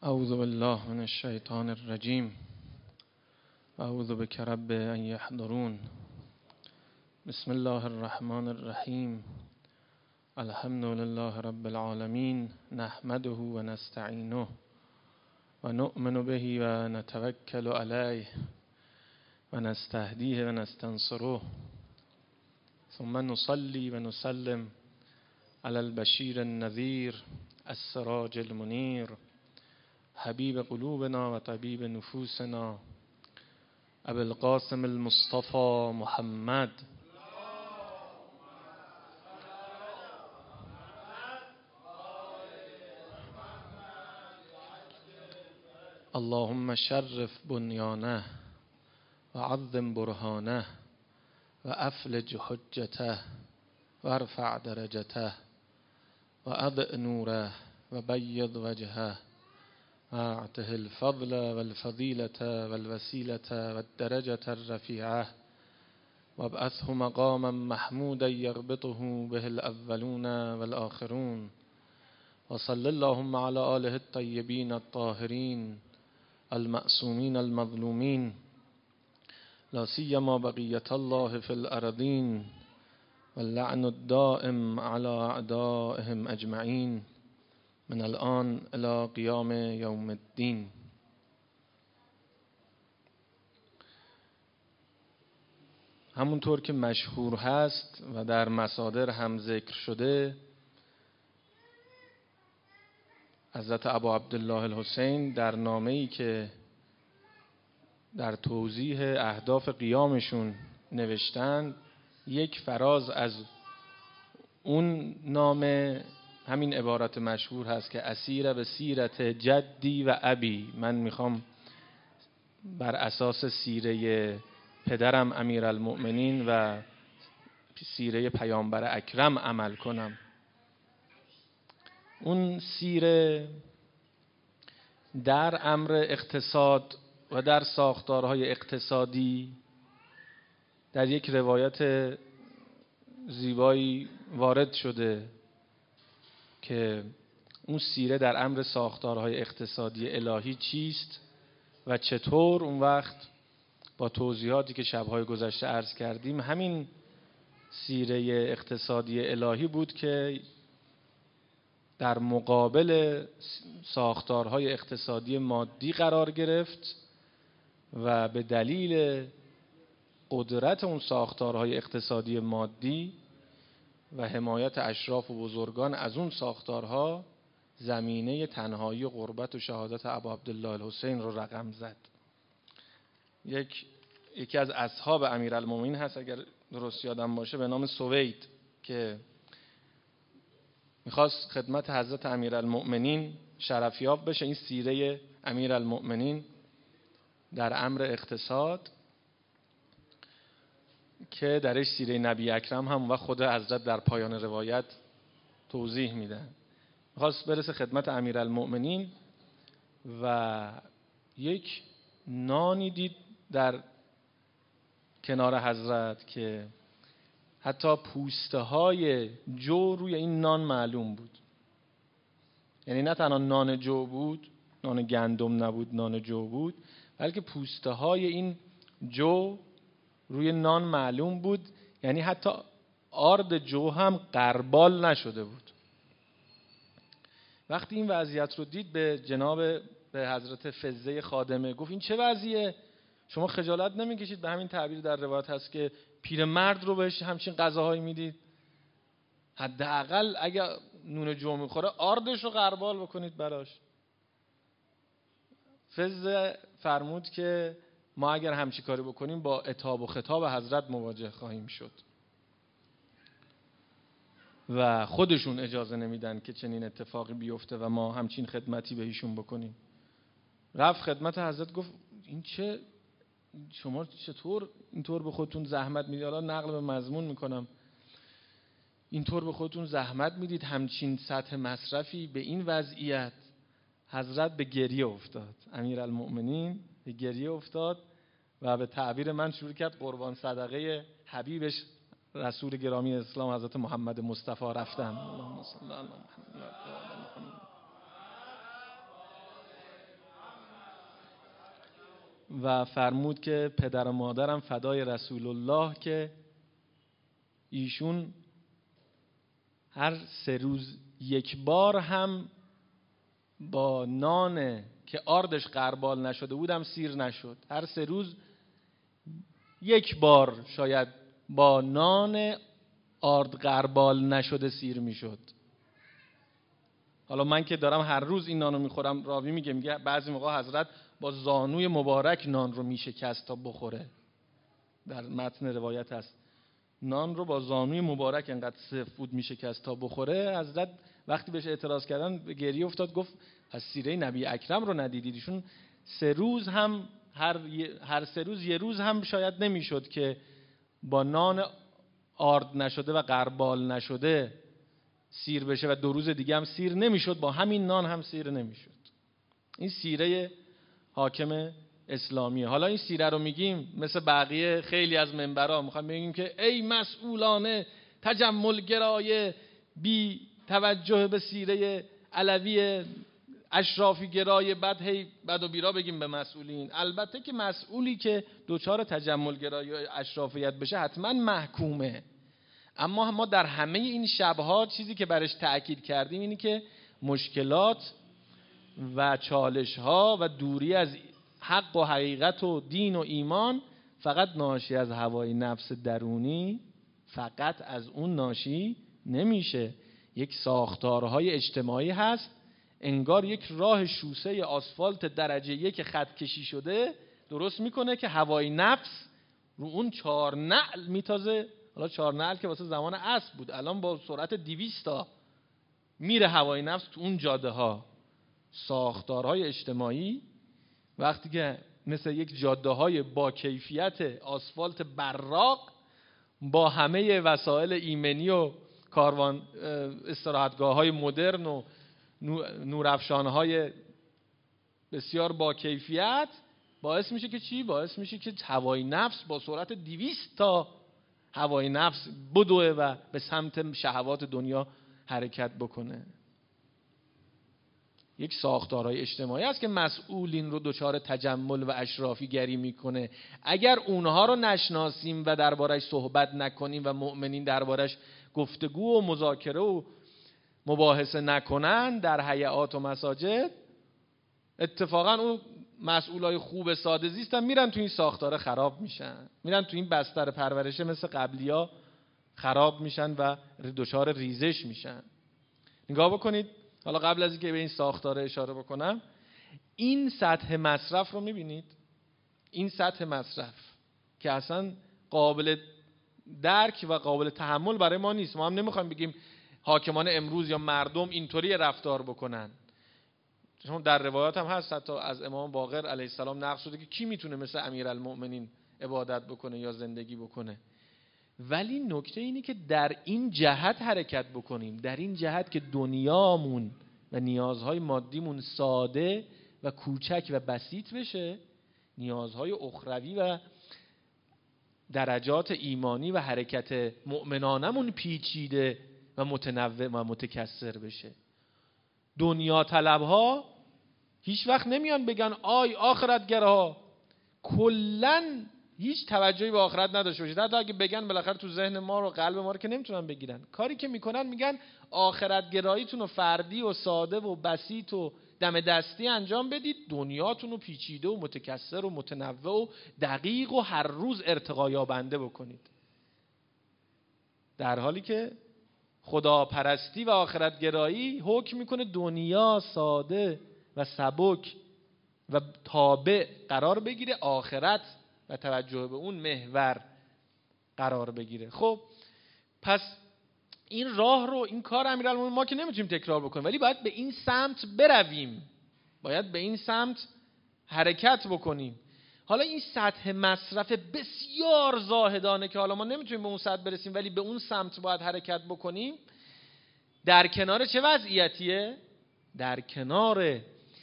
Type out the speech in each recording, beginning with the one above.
اعوذ بالله من الشیطان الرجیم اعوذ بک رب ان یحضرون. بسم الله الرحمن الرحیم. الحمد لله رب العالمین، نحمده و نستعینه و نؤمن به و نتوکل علیه و نستهدیه و نستنصره، ثم نصلی و نسلم علی البشیر النذیر السراج المنیر، حبیب قلوبنا و طبیب نفوسنا، ابی القاسم المصطفى محمد. اللهم شرف بنیانه و عظم برهانه و افلج حجته و ارفع درجته و اضع نوره و بید وجهه و اعطه الفضل والفضیلة والوسیلة والدرجة الرفیعة و ابعثه مقاما محمودا یغبطه به الاولون والآخرون و صلی اللهم علی آله الطیبین الطاهرین المعصومین المظلومین، لا سیما بقیة الله فی الارضین واللعن الدائم على اعدائهم اجمعین من الان الی قیام یوم الدین. همونطور که مشهور هست و در مصادر هم ذکر شده، حضرت ابا عبدالله الحسین در نامه‌ای که در توضیح اهداف قیامشون نوشتند، یک فراز از اون نامه همین عبارت مشهور هست که اسیر به سیرت جدی و ابی، من میخوام بر اساس سیره پدرم امیرالمؤمنین و سیره پیامبر اکرم عمل کنم. اون سیره در امر اقتصاد و در ساختارهای اقتصادی در یک روایت زیبایی وارد شده که اون سیره در امر ساختارهای اقتصادی الهی چیست و چطور اون وقت با توضیحاتی که شبهای گذشته عرض کردیم همین سیره اقتصادی الهی بود که در مقابل ساختارهای اقتصادی مادی قرار گرفت و به دلیل قدرت اون ساختارهای اقتصادی مادی و حمایت اشراف و بزرگان از اون ساختارها زمینه تنهایی و غربت و شهادت ابا عبدالله الحسین رو رقم زد. یکی از اصحاب امیرالمومنین هست، اگر درست یادم باشه، به نام سوید، که میخواست خدمت حضرت امیرالمؤمنین شرفیاب بشه. این سیره امیرالمؤمنین در امر اقتصاد که درش سیره نبی اکرم هم و خود حضرت در پایان روایت توضیح میدن، میخواست برسه خدمت امیرالمؤمنین و یک نانی دید در کنار حضرت که حتی پوسته های جو روی این نان معلوم بود. یعنی نه تنها نان جو بود، نان گندم نبود، نان جو بود، بلکه پوسته های این جو روی نان معلوم بود. یعنی حتی آرد جو هم غربال نشده بود. وقتی این وضعیت رو دید به به حضرت فزه خادمه گفت این چه وضعیه؟ شما خجالت نمیکشید؟ به همین تعبیر در روایت هست که پیرمرد رو بهش همچین غذاهایی میدید. حداقل اگر نون جو میخوره آردش رو غربال بکنید براش. فزه فرمود که ما اگر همچی کاری بکنیم با عتاب و خطاب حضرت مواجه خواهیم شد و خودشون اجازه نمیدن که چنین اتفاقی بیفته و ما همچین خدمتی به ایشون بکنیم. رفت خدمت حضرت گفت این شما چطور اینطور به خودتون زحمت میدید؟ حالا نقل به مضمون میکنم، اینطور به خودتون زحمت میدید همچین سطح مصرفی به این وضعیت؟ حضرت به گریه افتاد، امیرالمؤمنین به گریه افتاد و به تعبیر من شروع کرد قربان صدقه حبیبش رسول گرامی اسلام حضرت محمد مصطفی رفتن. اللهم صل علی محمد. و فرمود که پدر و مادرم فدای رسول الله که ایشون هر 3 روز یک بار هم با نان که آردش غربال نشده بودم سیر نشد. هر 3 روز یک بار شاید با نان آرد غربال نشده سیر میشد. حالا من که دارم هر روز این نانو میخورم، راوی میگه بعضی موقع حضرت با زانوی مبارک نان رو میشکست تا بخوره. در متن روایت هست نان رو با زانوی مبارک انقدر سفت بود میشکست تا بخوره. حضرت وقتی بهش اعتراض کردن به گریه افتاد، گفت از سیره نبی اکرم رو ندیدید؟ ایشون 3 روز هم هر 3 روز یه روز هم شاید نمیشد که با نان آرد نشده و غربال نشده سیر بشه و 2 روز دیگه هم سیر نمیشد، با همین نان هم سیر نمیشد. این سیره حاکم اسلامیه. حالا این سیره رو میگیم مثل بقیه خیلی از منبرها میخوام بگیم که ای مسئولان تجمل گرای بی توجه به سیره علوی اشرافی گرای، بعد هی بد و بیرا بگیم به مسئولین. البته که مسئولی که دوچار تجمل گرایی و اشرافیت بشه حتما محکومه، اما ما در همه این شبها چیزی که برش تأکید کردیم اینی که مشکلات و چالش‌ها و دوری از حق و حقیقت و دین و ایمان فقط ناشی از هوای نفس درونی، فقط از اون ناشی نمیشه. یک ساختارهای اجتماعی هست، انگار یک راه شوسه آسفالت درجه 1 خط کشی شده درست میکنه که هوای نفس رو اون 4 نعل میتازه. حالا 4 نعل که واسه زمان اسب بود، الان با سرعت 200 تا میره هوای نفس تو اون جاده ها. ساختارهای اجتماعی وقتی که مثل یک جاده های با کیفیت آسفالت براق با همه وسایل ایمنی و کاروان استراحتگاه های مدرن و نورافشان های بسیار با کیفیت، باعث میشه که چی؟ باعث میشه که هوای نفس با سرعت 200 تا هوای نفس بدوه و به سمت شهوات دنیا حرکت بکنه. یک ساختارهای اجتماعی است که مسئولین رو دچار تجمل و اشرافی گری میکنه. اگر اونها رو نشناسیم و دربارش صحبت نکنیم و مؤمنین دربارش گفتگو و مذاکره و مباحثه نکنن در هیئات و مساجد، اتفاقا اون مسئولای خوب ساده زیستن میرن تو این ساختار خراب میشن، میرن تو این بستر پرورشه مثل قبلیا خراب میشن و دچار ریزش میشن. نگاه بکنید، حالا قبل از اینکه به این ساختار اشاره بکنم، این سطح مصرف رو میبینید؟ این سطح مصرف که اصلا قابل درک و قابل تحمل برای ما نیست. ما هم نمیخوایم بگیم حاکمان امروز یا مردم اینطوری رفتار بکنن، چون در روایات هم هست حتی از امام باقر علیه السلام نقل شده که کی میتونه مثل امیرالمؤمنین عبادت بکنه یا زندگی بکنه. ولی نکته اینی که در این جهت حرکت بکنیم، در این جهت که دنیامون و نیازهای مادیمون ساده و کوچک و بسیط بشه، نیازهای اخروی و درجات ایمانی و حرکت مؤمنانمون پیچیده و متنوع و متکثر بشه. دنیا طلبها هیچ وقت نمیان بگن آی آخرتگرها، کلن هیچ توجهی به آخرت نداشته باشید. حتی اگه بگن بالاخره تو ذهن ما رو قلب ما رو که نمیتونن بگیرن. کاری که میکنن میگن آخرتگراییتون رو فردی و ساده و بسیط و دم دستی انجام بدید، دنیاتون رو پیچیده و متکثر و متنوع و دقیق و هر روز ارتقا یابنده بکنید. در حالی که خداپرستی و آخرتگرایی حکم میکنه دنیا ساده و سبک و تابع قرار بگیره، آخرت و توجه به اون محور قرار بگیره. خب پس این راه رو، این کار امیرالمومنین ما که نمیتونیم تکرار بکنیم، ولی باید به این سمت برویم، باید به این سمت حرکت بکنیم. حالا این سطح مصرف بسیار زاهدانه که حالا ما نمیتونیم به اون سطح برسیم ولی به اون سمت باید حرکت بکنیم، در کنار چه وضعیتیه؟ در کنار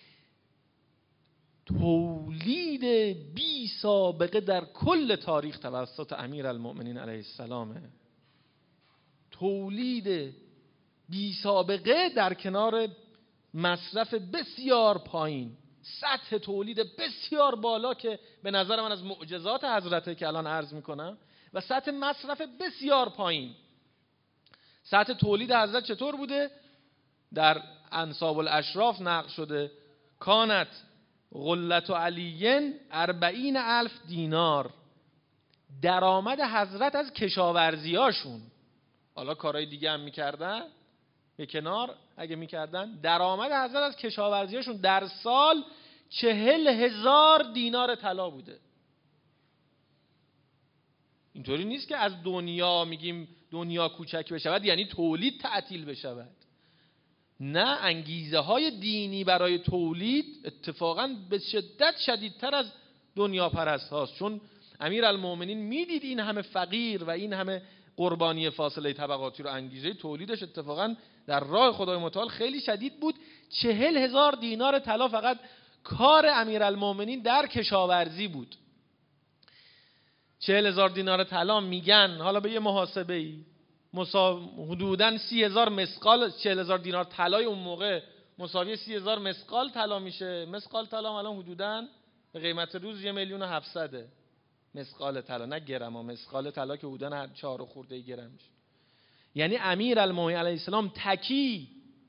تولید بی سابقه در کل تاریخ توسط امیرالمؤمنین علیه السلام. تولید بی سابقه در کنار مصرف بسیار پایین. سطح تولید بسیار بالا که به نظر من از معجزات حضرته که الان عرض میکنم، و سطح مصرف بسیار پایین. سطح تولید حضرت چطور بوده؟ در انساب الاشراف نقل شده کانت غلت علیین 40,000 دینار. درآمد حضرت از کشاورزیاشون، حالا کارهای دیگه هم میکردن به کنار، اگه میکردن درآمد حضرت از کشاورزیاشون در سال 40,000 دینار طلا بوده. اینطوری نیست که از دنیا میگیم دنیا کوچک بشود یعنی تولید تعطیل بشود. نه، انگیزه های دینی برای تولید اتفاقا به شدت شدیدتر از دنیا پرست هاست، چون امیرالمومنین میدید این همه فقیر و این همه قربانی فاصله طبقاتی رو، انگیزه تولیدش اتفاقا در راه خدای متعال خیلی شدید بود. 40,000 دینار طلا فقط کار امیرالمومنین در کشاورزی بود. 40,000 دینار طلا میگن حالا به یه محاسبه ای حدوداً 30,000 مسقال. 40,000 دینار طلای اون موقع مساوی 30,000 مسقال طلا میشه. مسقال طلا الان حدوداً به قیمت روز 1,700,000 مسقال طلا، نه گرم ها، مسقال طلا که حدوداً 4 خورده گرم میشه. یعنی امیرالمومنین علیه السلام تکی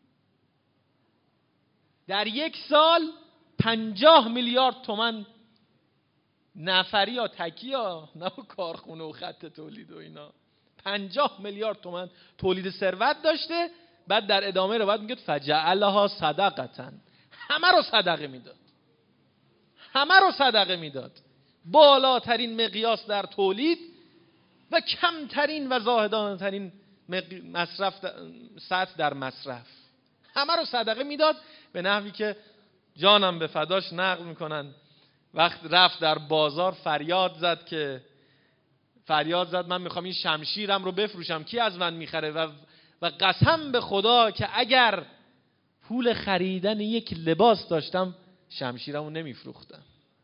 در یک سال 50 میلیارد تومان نفری یا تکی ها، نه کارخونه و خط تولید و اینا، 50 میلیارد تومان تولید ثروت داشته. بعد در ادامه رو بعد میگه فجعلها صدقه، همه رو صدقه میداد، همه رو صدقه میداد. بالاترین مقیاس در تولید و کمترین و زاهدانه ترین مصرف سطح در مصرف، همه رو صدقه میداد. به نحوی که جانم به فداش نقل میکنن وقت رفت در بازار فریاد زد من میخوام این شمشیرم رو بفروشم، کی از من میخره؟ و قسم به خدا که اگر پول خریدن یک لباس داشتم شمشیرم رو نمیفروختم.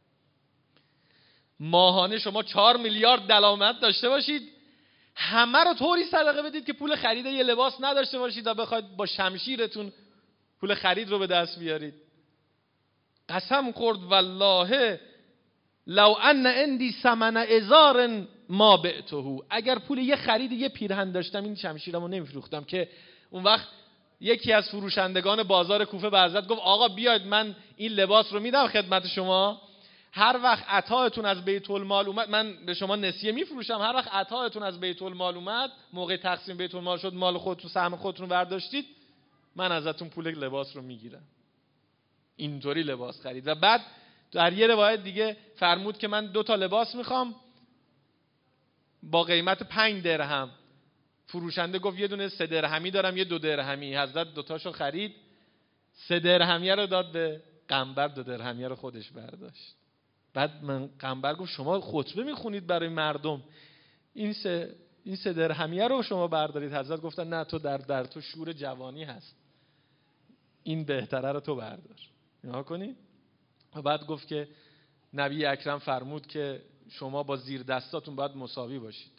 ماهانه شما 4 میلیارد درآمد داشته باشید، همه رو طوری صدقه بدید که پول خرید یه لباس نداشته باشید و بخواید با شمشیرتون پول خرید رو به دست بیارید. قسم خورد والله لو ان عندي ثمن ازار ما بعته، اگر پول یه خرید یه پیرهن داشتم این شمشیرمو نمیفروختم. که اون وقت یکی از فروشندگان بازار کوفه به حضرت گفت آقا بیاید من این لباس رو میدم خدمت شما، هر وقت عطااتون از بیت المال اومد من به شما نسیه میفروشم، هر وقت عطااتون از بیت المال اومد موقع تقسیم بیت المال شد مال خودتون سهم خودتون رو برداشتید من ازتون پول لباس رو میگیرم. اینطوری لباس خرید. و بعد در یه روایت دیگه فرمود که من 2 تا لباس میخوام با قیمت 5 درهم. فروشنده گفت یه دونه 3 درهمی دارم یه 2 درهمی. حضرت 2 تاشو خرید، 3 درهمیه رو داد به قنبر، 2 درهمیه رو خودش برداشت. بعد من قنبر گفت شما خطبه میخونید برای مردم، این 3 درهمیه رو شما بردارید. حضرت گفتن نه، تو در تو شور جوانی هست، این بهتره رو تو بردار. نگاه کنید. و بعد گفت که نبی اکرم فرمود که شما با زیر دستاتون باید مساوی باشید.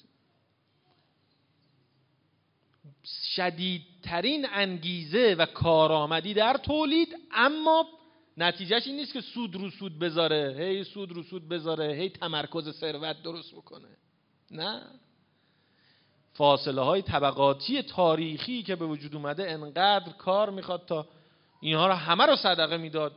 شدیدترین انگیزه و کارآمدی در تولید، اما نتیجهش این نیست که سود رو سود بذاره، هی سود رو سود بذاره، هی تمرکز ثروت درست بکنه. نه، فاصله های طبقاتی تاریخی که به وجود اومده انقدر کار میخواد تا اینها رو همه رو صدقه میداد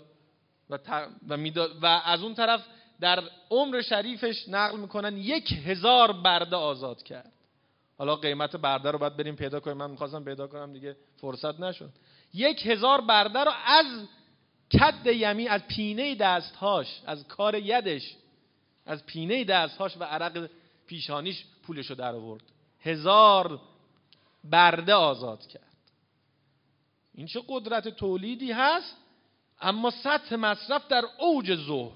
و از اون طرف در عمر شریفش نقل میکنن 1,000 برده آزاد کرد. حالا قیمت برده رو باید بریم پیدا کنیم، من میخواستم پیدا کنم دیگه فرصت نشد. 1,000 برده رو از کد یمین، از پینه دستهاش، از کار یدش، از پینه دستهاش و عرق پیشانیش پولش رو در آورد. 1,000 برده آزاد کرد. این چه قدرت تولیدی هست، اما سطح مصرف در اوج زهد.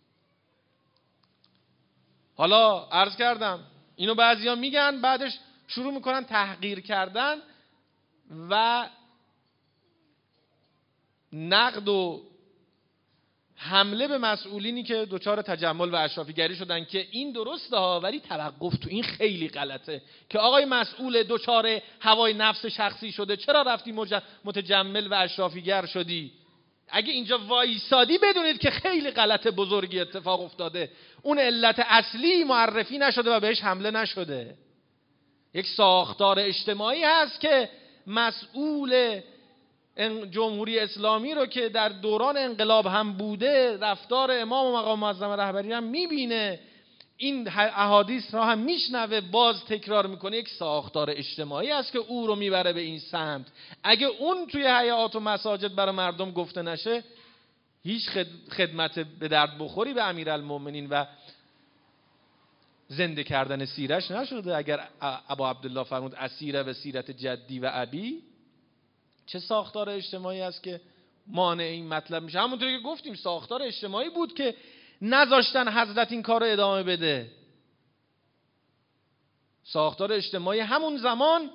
حالا عرض کردم اینو بعضیا میگن، بعدش شروع میکنن تحقیر کردن و نقد و حمله به مسئولینی که دچار تجمل و اشرافیگری شدن که این درسته ها، ولی توقف تو این خیلی غلطه که آقای مسئول دچار هوای نفس شخصی شده چرا رفتی متجمل و اشرافیگر شدی؟ اگه اینجا وایسادی بدونید که خیلی غلط بزرگی اتفاق افتاده. اون علت اصلی معرفی نشده و بهش حمله نشده. یک ساختار اجتماعی هست که مسئول جمهوری اسلامی رو که در دوران انقلاب هم بوده، رفتار امام و مقام معظم رهبری هم میبینه، این احادیث را هم میشنوه، باز تکرار میکنه. یک ساختار اجتماعی است که او رو میبره به این سمت. اگه اون توی حیات و مساجد برای مردم گفته نشه، هیچ خدمت به درد بخوری به امیرالمومنین و زنده کردن سیرش نشده. اگر ابا عبدالله فرمود اسیره و سیرت جدی و ابی، چه ساختار اجتماعی است که مانع این مطلب میشه؟ همونطوری که گفتیم ساختار اجتماعی بود که نذاشتن حضرت این کار رو ادامه بده. ساختار اجتماعی همون زمان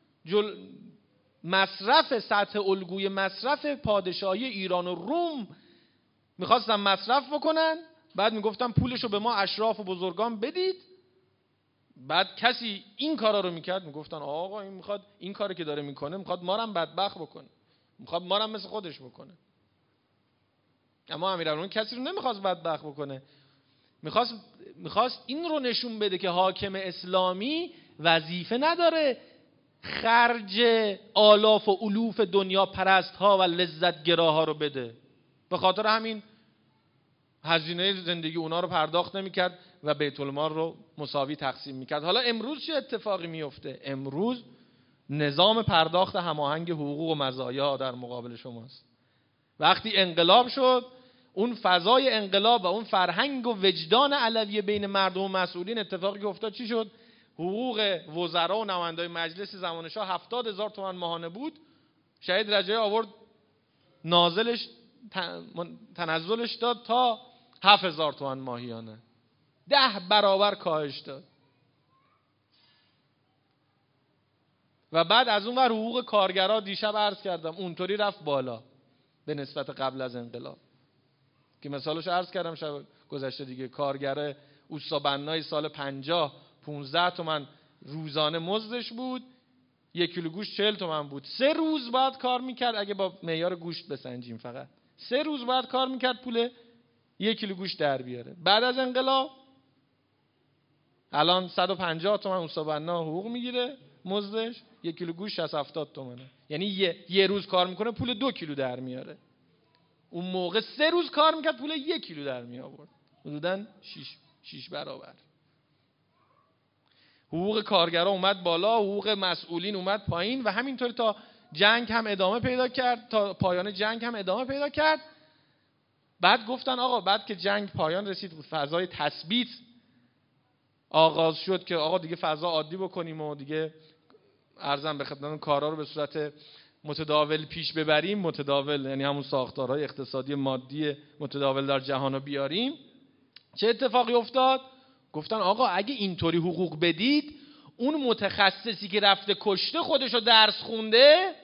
مصرف، سطح الگوی مصرف پادشاهی ایران و روم میخواستن مصرف بکنن، بعد میگفتن پولشو به ما اشراف و بزرگان بدید. بعد کسی این کارا رو میکرد، میگفتن آقا این میخواد این کاری که داره میکنه میخواد ما رو هم بدبخت بکنه، میخواد ما رو هم مثل خودش بکنه. اما امیرالمومنین کسی رو نمیخواست بدبخت بکنه، میخواست این رو نشون بده که حاکم اسلامی وظیفه نداره خرج آلاف و الوف دنیا پرست ها و لذت گراها رو بده. به خاطر همین هزینه زندگی اونا رو پرداخت نمیکرد و بیت المال رو مساوی تقسیم میکرد. حالا امروز چه اتفاقی میفته؟ امروز نظام پرداخت هماهنگ حقوق و مزایا در مقابل شماست. وقتی انقلاب شد، اون فضای انقلاب و اون فرهنگ و وجدان علویه بین مردم و مسئولین، اتفاقی که افتاد چی شد؟ حقوق وزرا و نمایندای مجلس زمان شاه 70,000 تومان ماهانه بود. شهید رجایی آورد نازلش تنزلش داد تا 7,000 تومان ماهیانه، 10 برابر کاهش داد. و بعد از اون ور حقوق کارگرها دیشب عرض کردم اونطوری رفت بالا به نسبت قبل از انقلاب، که مثالش عرض کردم شب گذشته دیگه. کارگر اوستابنای سال 50 15 تومن روزانه مزدش بود، 1 کیلو گوشت 40 تومن بود. 3 روز بعد کار میکرد، اگه با معیار گوشت بسنجیم فقط 3 روز بعد کار میکرد پول 1 کیلو گوشت در بیاره. بعد از انقلاب الان 150 تومن اوستابنا حقوق میگیره مزدش، 1 کیلو گوشت 60-70 تومنه. یعنی یه روز کار میکنه پول 2 کیلو در میاره. اون موقع 3 روز کار میکرد پول 1 کیلو در می آورد، حدوداً 6 برابر. حقوق کارگرها اومد بالا، حقوق مسئولین اومد پایین و همینطوری تا جنگ هم ادامه پیدا کرد، تا پایان جنگ هم ادامه پیدا کرد. بعد گفتن آقا بعد که جنگ پایان رسید، فضای تثبیت آغاز شد که آقا دیگه فضا عادی بکنیم و دیگه عرضم به خدمتتون کارا رو به صورت متداول پیش ببریم. متداول یعنی همون ساختارهای اقتصادی مادی متداول در جهان رو بیاریم. چه اتفاقی افتاد؟ گفتن آقا اگه اینطوری حقوق بدید، اون متخصصی که رفته کشته خودشو درس خونده،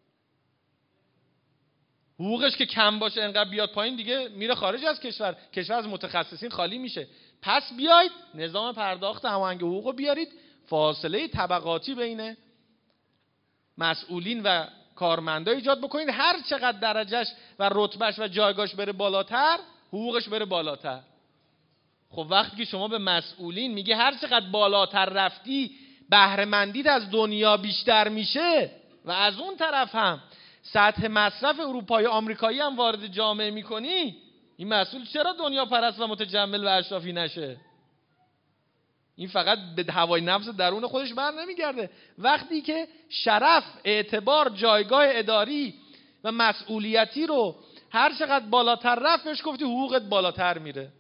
حقوقش که کم باشه انقدر بیاد پایین، دیگه میره خارج از کشور، کشور از متخصصین خالی میشه. پس بیاید نظام پرداخت هماهنگ حقوقو بیارید، فاصله طبقاتی بین مسئولین و کارمندا ایجاد بکنید، هر چقدر درجهش و رتبهش و جایگاهش بره بالاتر، حقوقش بره بالاتر. خب وقتی که شما به مسئولین میگه هر چقدر بالاتر رفتی بهره مندیت از دنیا بیشتر میشه، و از اون طرف هم سطح مصرف اروپایی آمریکایی هم وارد جامعه میکنی، این مسئول چرا دنیا پرست و متجمل و اشرافی نشه؟ این فقط به هوای نفس درون خودش بر نمیگرده. وقتی که شرف، اعتبار، جایگاه اداری و مسئولیتی رو هر چقدر بالاتر رفت، بهش گفتی حقوقت بالاتر میره.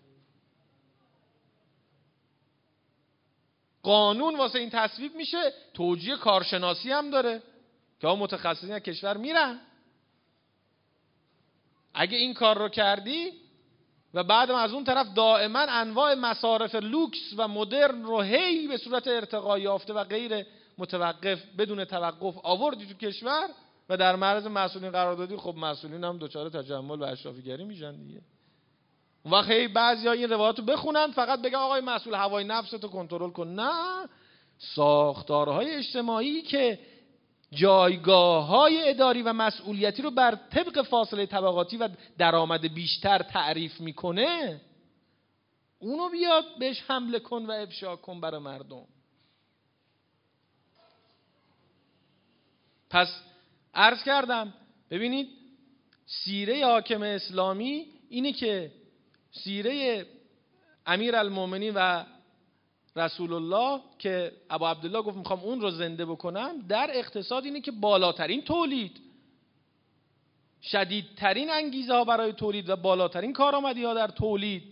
قانون واسه این تصویب میشه، توجیه کارشناسی هم داره که ها متخصصین از کشور میرن. اگه این کار رو کردی و بعدم از اون طرف دائما انواع مصارف لوکس و مدرن رو هی به صورت ارتقا یافته و غیر متوقف بدون توقف آوردی تو کشور و در معرض مسئولین قرار دادی، خب مسئولین هم دچار تجمل و اشرافیگری میشن دیگه. اون وقت هی بعضیا این روایت رو بخونن فقط بگن آقای مسئول هوای نفستو کنترل کن. نه، ساختارهای اجتماعی که جایگاه‌های اداری و مسئولیتی رو بر طبق فاصله طبقاتی و درآمد بیشتر تعریف میکنه، اونو بیاد بهش حمله کن و افشا کن برای مردم. پس عرض کردم ببینید سیره حاکم اسلامی اینه که سیره امیرالمومنین و رسول الله که ابو عبدالله گفت میخوام اون رو زنده بکنم، در اقتصاد اینه که بالاترین تولید، شدیدترین انگیزه ها برای تولید و بالاترین کارآمدی ها در تولید،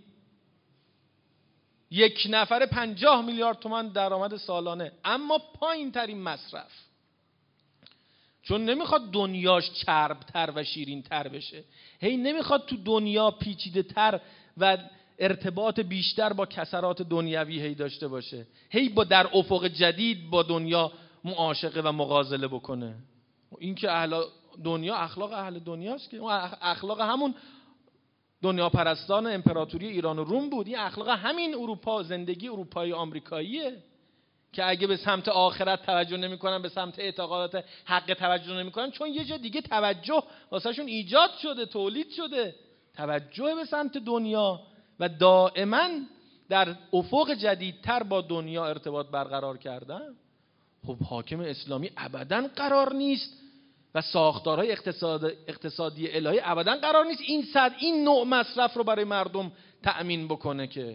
یک نفر 50 میلیارد تومان درآمد سالانه، اما پایین ترین مصرف، چون نمیخواد دنیاش چربتر و شیرینتر بشه، هی نمیخواد تو دنیا پیچیده تر و ارتباط بیشتر با کسرات دنیوی هی داشته باشه، هی با در افق جدید با دنیا معاشقه و مغازله بکنه. این که اهل دنیا اخلاق اهل دنیاست، که اون اخلاق همون دنیا پرستان امپراتوری ایران و روم بود. این اخلاق همین اروپا، زندگی اروپایی آمریکاییه که اگه به سمت آخرت توجه نمی‌کنن، به سمت اعتقادات حق توجه نمی‌کنن، چون یه جا دیگه توجه واسهشون ایجاد شده، تولید شده، توجه به سمت دنیا و دائما در افق جدیدتر با دنیا ارتباط برقرار کردن. خب حاکم اسلامی ابداً قرار نیست و ساختارهای اقتصادی الهی ابداً قرار نیست این نوع مصرف رو برای مردم تأمین بکنه. که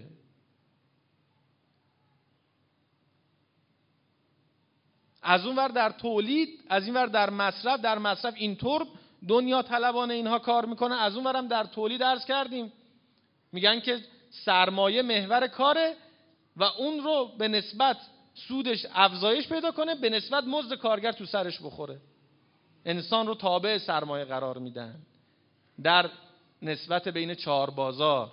از اون ور در تولید، از این ور در مصرف اینطور دنیا طلبانه اینها کار میکنه، از اون ورم در تولید عرض کردیم میگن که سرمایه محور کاره و اون رو به نسبت سودش افزایش پیدا کنه، به نسبت مزد کارگر تو سرش بخوره. انسان رو تابع سرمایه قرار میدن در نسبت بین 4 بازار.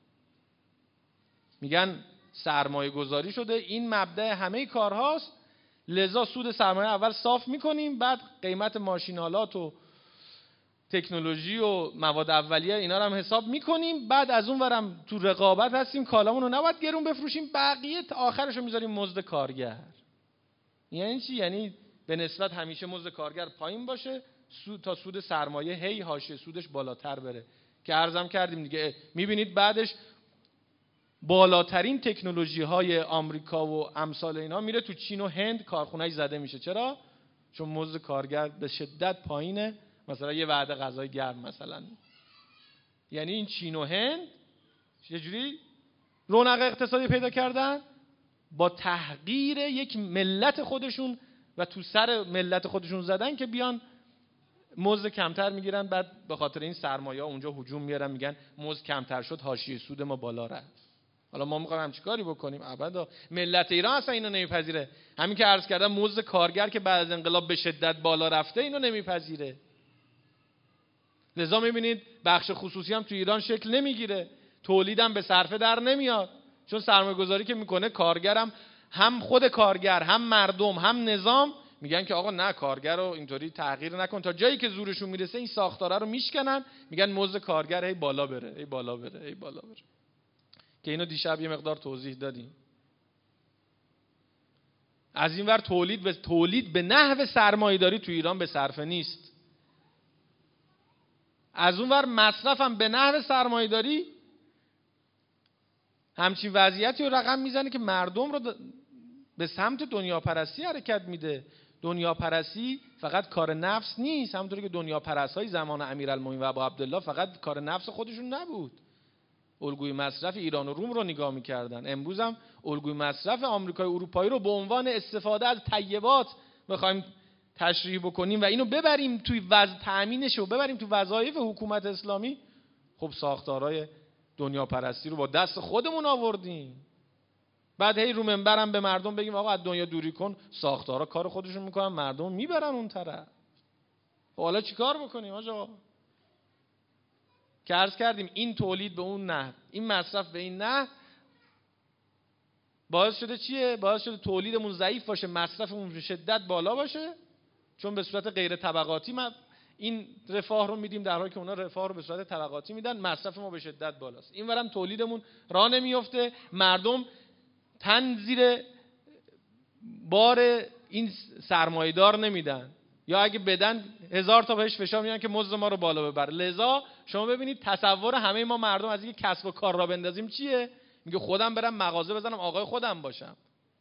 میگن سرمایه گذاری شده این مبدأ همه کارهاست، لذا سود سرمایه اول صاف میکنیم، بعد قیمت ماشینالات و تکنولوژی و مواد اولیه اینا رو هم حساب میکنیم، بعد از اون ورم تو رقابت هستیم، کالامون رو نباید گرون بفروشیم، بقیه تا آخرش رو میذاریم مزد کارگر. یعنی چی؟ یعنی به نسبت همیشه مزد کارگر پایین باشه تا سود سرمایه هی حاشیه سودش بالاتر بره. که عرضم کردیم دیگه، میبینید بعدش بالاترین تکنولوژی های آمریکا و امثال اینا میره تو چین و هند، کارخونه‌اش زده میشه. چرا؟ چون مزد کارگر به شدت پایینه. مثلا یه وعده غذای گرم مثلا، یعنی این چین و هند چجوری رونق اقتصادی پیدا کردن؟ با تحقیر یک ملت خودشون و تو سر ملت خودشون زدن که بیان مزد کمتر میگیرن، بعد به خاطر این سرمایه‌ها اونجا هجوم میارن، میگن مزد کمتر شد حاشیه سود ما بالا رفت. حالا ما می‌خوایم همچین کاری بکنیم؟ ابدا. ملت ایران اصلا اینو نمیپذیره. همین که عرض کردم مزد کارگر که بعد از انقلاب به شدت بالا رفته اینو نمیپذیره. لذا میبینید بخش خصوصی هم تو ایران شکل نمیگیره، تولیدم به صرفه در نمیاد، چون سرمایه گذاری که میکنه کارگرم، هم خود کارگر هم مردم هم نظام میگن که آقا نه، کارگر رو اینطوری تغییر نکن، تا جایی که زورشون میرسه این ساختاره رو میشکنن، میگن مزد کارگر هی بالا بره هی بالا بره هی بالا بره، که اینو دیشب یه مقدار توضیح دادیم. از این ور تولید به نحو سرمایه‌داری تو ایران به صرفه نیست، از اون ور مصرف هم به نحو سرمایه‌داری همچین وضعیتی رو رقم میزنه که مردم رو به سمت دنیا پرستی حرکت میده. دنیا پرستی فقط کار نفس نیست، همونطوری که دنیا پرست‌های زمان امیرالمومنین و ابو عبدالله فقط کار نفس خودشون نبود، الگوی مصرف ایران و روم رو نگاه میکردن. امروز هم الگوی مصرف آمریکای اروپایی رو به عنوان استفاده از طیبات بخوایم تشریح بکنیم و اینو ببریم توی تأمینش و ببریم تو وظایف حکومت اسلامی، خب ساختارهای دنیا پرستی رو با دست خودمون آوردیم. بعد هی رو منبرم به مردم بگیم آقا از دنیا دوری کن، ساختارها کار خودشون میکنن، مردم میبرن اون طرف. خب حالا چیکار بکنیم آقا؟ که عرض کردیم این تولید به اون نه، این مصرف به این نه، باعث شده چیه؟ باعث شده تولیدمون ضعیف باشه، مصرفمون به شدت بالا باشه، چون به صورت غیر طبقاتی این رفاه رو میدیم، در حالی که اونا رفاه رو به صورت طبقاتی میدن، مصرف ما به شدت بالاست. اینورم تولیدمون راه نمیفته، مردم تن زیر بار این سرمایه‌دار نمیدن. یا اگه بدن 1000 تا بهش فشار میارن که مزد ما رو بالا ببره. لذا شما ببینید تصور همه ما مردم از اینکه کسب و کار را بندازیم چیه؟ میگه خودم برم مغازه بزنم آقای خودم باشم.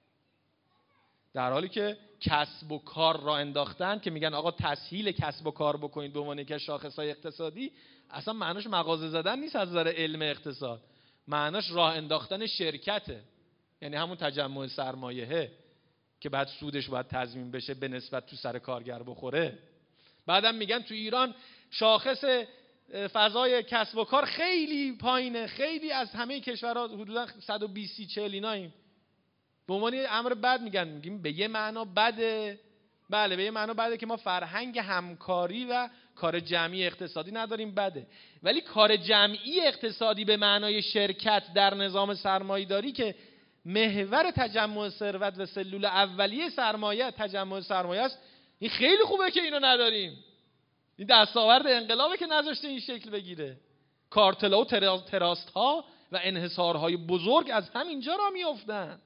در حالی که کسب و کار را انداختن که میگن آقا تسهیل کسب و کار بکنید به عنوان یک شاخصهای اقتصادی، اصلا معناش مغازه زدن نیست از نظر علم اقتصاد، معناش راه انداختن شرکته. یعنی همون تجمع سرمایهه که بعد سودش باید تضمین بشه به نسبت تو سر کارگر بخوره. بعدم میگن تو ایران شاخص فضای کسب و کار خیلی پایینه، خیلی از همه کشورها حدودا 120 40 ایناییم. به عنوان امر بد میگیم به یه معنا بده. بله به یه معنا بده که ما فرهنگ همکاری و کار جمعی اقتصادی نداریم، بده. ولی کار جمعی اقتصادی به معنای شرکت در نظام سرمایه‌داری که محور تجمع ثروت و سلول اولیه سرمایه تجمع سرمایه است، این خیلی خوبه که اینو نداریم. این دستاورد انقلابه که نذاشته این شکل بگیره. کارتلا و تراست ها و انحصارهای بزرگ از همینجا را میافتن.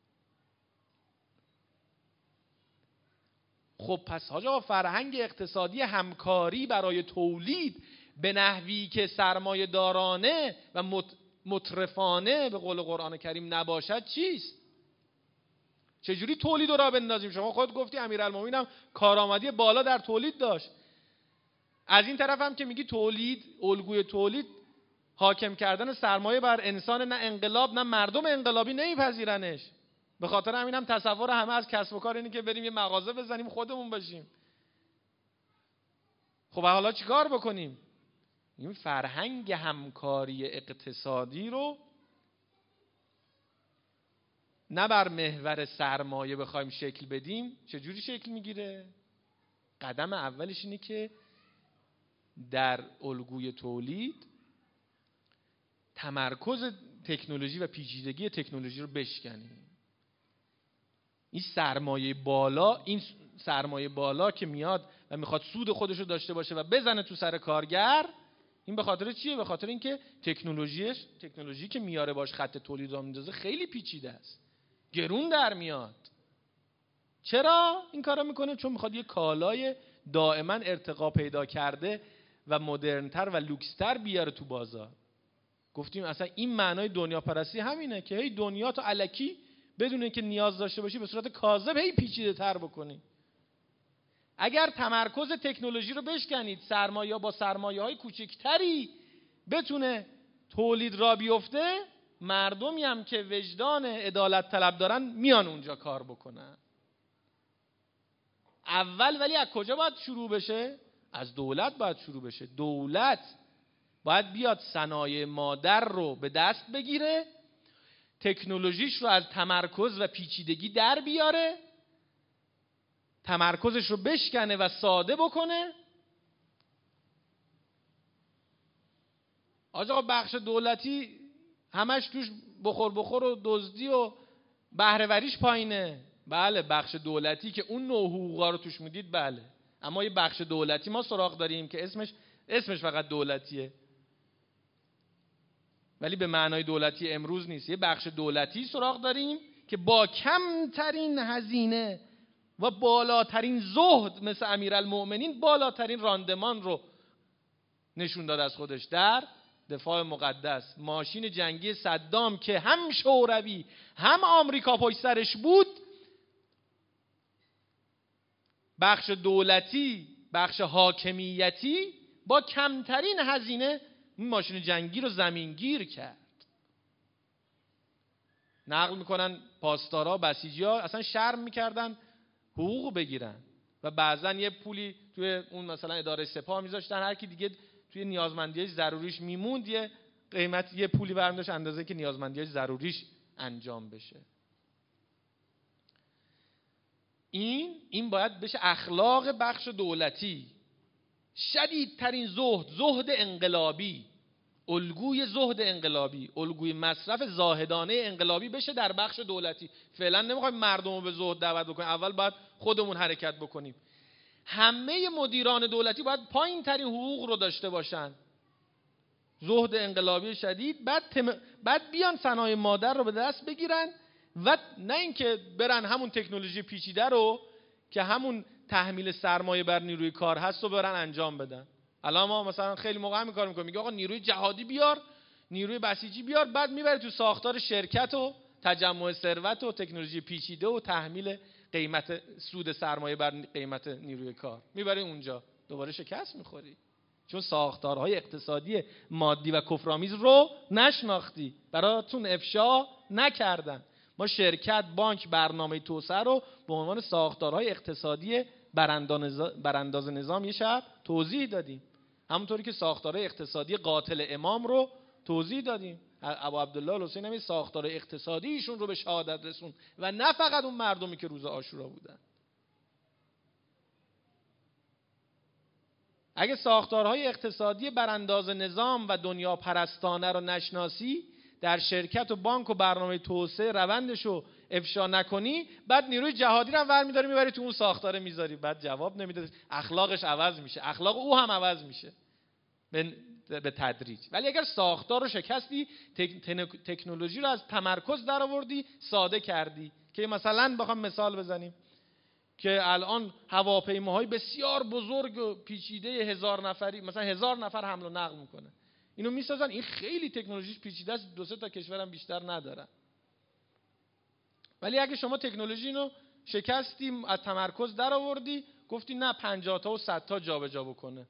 خب پس حاجا فرهنگ اقتصادی همکاری برای تولید به نحوی که سرمایه دارانه و مترفانه به قول قرآن کریم نباشد چیست؟ چجوری تولید رو را بندازیم؟ شما خود گفتی امیرالمومنین هم کارآمدی بالا در تولید داشت. از این طرف هم که میگی تولید، الگوی تولید حاکم کردن سرمایه بر انسان، نه انقلاب نه مردم انقلابی نمیپذیرنش. به خاطر همین هم تصور همه از کسب و کار اینه که بریم یه مغازه بزنیم خودمون باشیم. خب حالا چیکار بکنیم؟ این فرهنگ همکاری اقتصادی رو نه بر محور سرمایه بخوایم شکل بدیم، چجوری شکل میگیره؟ قدم اولش اینه که در الگوی تولید تمرکز تکنولوژی و پیچیدگی تکنولوژی رو بشکنیم. این سرمایه بالا که میاد و میخواد سود خودش رو داشته باشه و بزنه تو سر کارگر، این به خاطر چیه؟ به خاطر اینکه تکنولوژی که میاره باش خط تولید رو میندازه خیلی پیچیده است، گرون در میاد. چرا این کارو میکنه؟ چون میخواد یه کالای دائما ارتقا پیدا کرده و مدرنتر و لوکستر بیاره تو بازار. گفتیم اصلا این معنای دنیا پرستی همینه که هی دنیا تو الکی بدون اینکه نیاز داشته باشی به صورت کاذب هی پیچیده تر بکنی. اگر تمرکز تکنولوژی رو بشکنید، سرمایه با سرمایه‌های کوچکتری بتونه تولید را بیفته، مردمی هم که وجدان عدالت طلب دارن میان اونجا کار بکنن. اول ولی از کجا باید شروع بشه؟ از دولت باید شروع بشه. دولت باید بیاد صنایع مادر رو به دست بگیره، تکنولوژیش رو از تمرکز و پیچیدگی در بیاره، تمرکزش رو بشکنه و ساده بکنه. آقا بخش دولتی همش توش بخور و دزدی و بهره‌وریش پایینه. بله بخش دولتی که اون نوع حقوقا رو توش میدید، بله. اما یه بخش دولتی ما سراغ داریم که اسمش فقط دولتیه، ولی به معنای دولتی امروز نیست. یه بخش دولتی سراغ داریم که با کمترین هزینه و بالاترین زهد مثل امیرالمؤمنین بالاترین راندمان رو نشون داد از خودش در دفاع مقدس. ماشین جنگی صدام که هم شوروی هم آمریکا پشت سرش بود، بخش دولتی، بخش حاکمیتی با کمترین هزینه این ماشین جنگی رو زمینگیر کرد. نقل میکنن پاسدارا، بسیجی‌ها اصلا شرم میکردن حقوق بگیرن و بعضن یه پولی توی اون مثلا اداره سپاه میذاشتن، هر کی دیگه توی نیازمندی‌های ضروریش میموند یه قیمت یه پولی برمی داشت اندازه که نیازمندی‌های ضروریش انجام بشه. این باید بشه اخلاق بخش دولتی. شدیدترین زهد انقلابی، الگوی زهد انقلابی، الگوی مصرف زاهدانه انقلابی بشه در بخش دولتی. فعلا نمیخوایم مردم رو به زهد دعوت بکنیم، اول باید خودمون حرکت بکنیم. همه مدیران دولتی باید پایین ترین حقوق رو داشته باشن، زهد انقلابی شدید. بعد بیان صنایع مادر رو به دست بگیرن و نه اینکه برن همون تکنولوژی پیچیده رو که همون تحمیل سرمایه بر نیروی کار هست و برن انجام بدن. الان ما مثلا خیلی موقع همین کار میکنیم، میگه آقا نیروی جهادی بیار، نیروی بسیجی بیار، بعد میبره تو ساختار شرکت و تجمع ثروت و تکنولوژی پیچیده و تحمیل قیمت سود سرمایه بر قیمت نیروی کار میبره اونجا، دوباره شکست میخوری، چون ساختارهای اقتصادی مادی و کفرآمیز رو نشناختی، براتون افشا نکردن. ما شرکت، بانک، برنامه توسعه رو به عنوان ساختارهای اقتصادی برانداز نظام یه شب توضیح دادیم، همونطوری که ساختارهای اقتصادی قاتل امام رو توضیح دادیم. ابا عبدالله الحسین هم ساختار اقتصادی ایشون رو به شهادت رسون و نه فقط اون مردمی که روز عاشورا بودن. اگه ساختارهای اقتصادی برانداز نظام و دنیا پرستانه رو نشناسی، در شرکت و بانک و برنامه توسعه روندش رو افشا نکنی، بعد نیروی جهادی رو هم برمی‌داری میبری تو اون ساختاره میذاری، بعد جواب نمیده، اخلاقش عوض میشه، اخلاق او هم عوض میشه به تدریج. ولی اگر ساختار رو شکستی، تکنولوژی رو از تمرکز در آوردی، ساده کردی، که مثلا بخوام مثال بزنیم که الان هواپیماهای بسیار بزرگ و پیچیده 1000 نفری، مثلا 1000 نفر حمل و نقل میکنه، اینو میسازن، این خیلی تکنولوژیش پیچیده است، 2-3 تا کشورم بیشتر ندارن. ولی اگه شما تکنولوژی رو شکستی، از تمرکز در آوردی، گفتی نه 50 تا و 100 تا جابجا بکنه،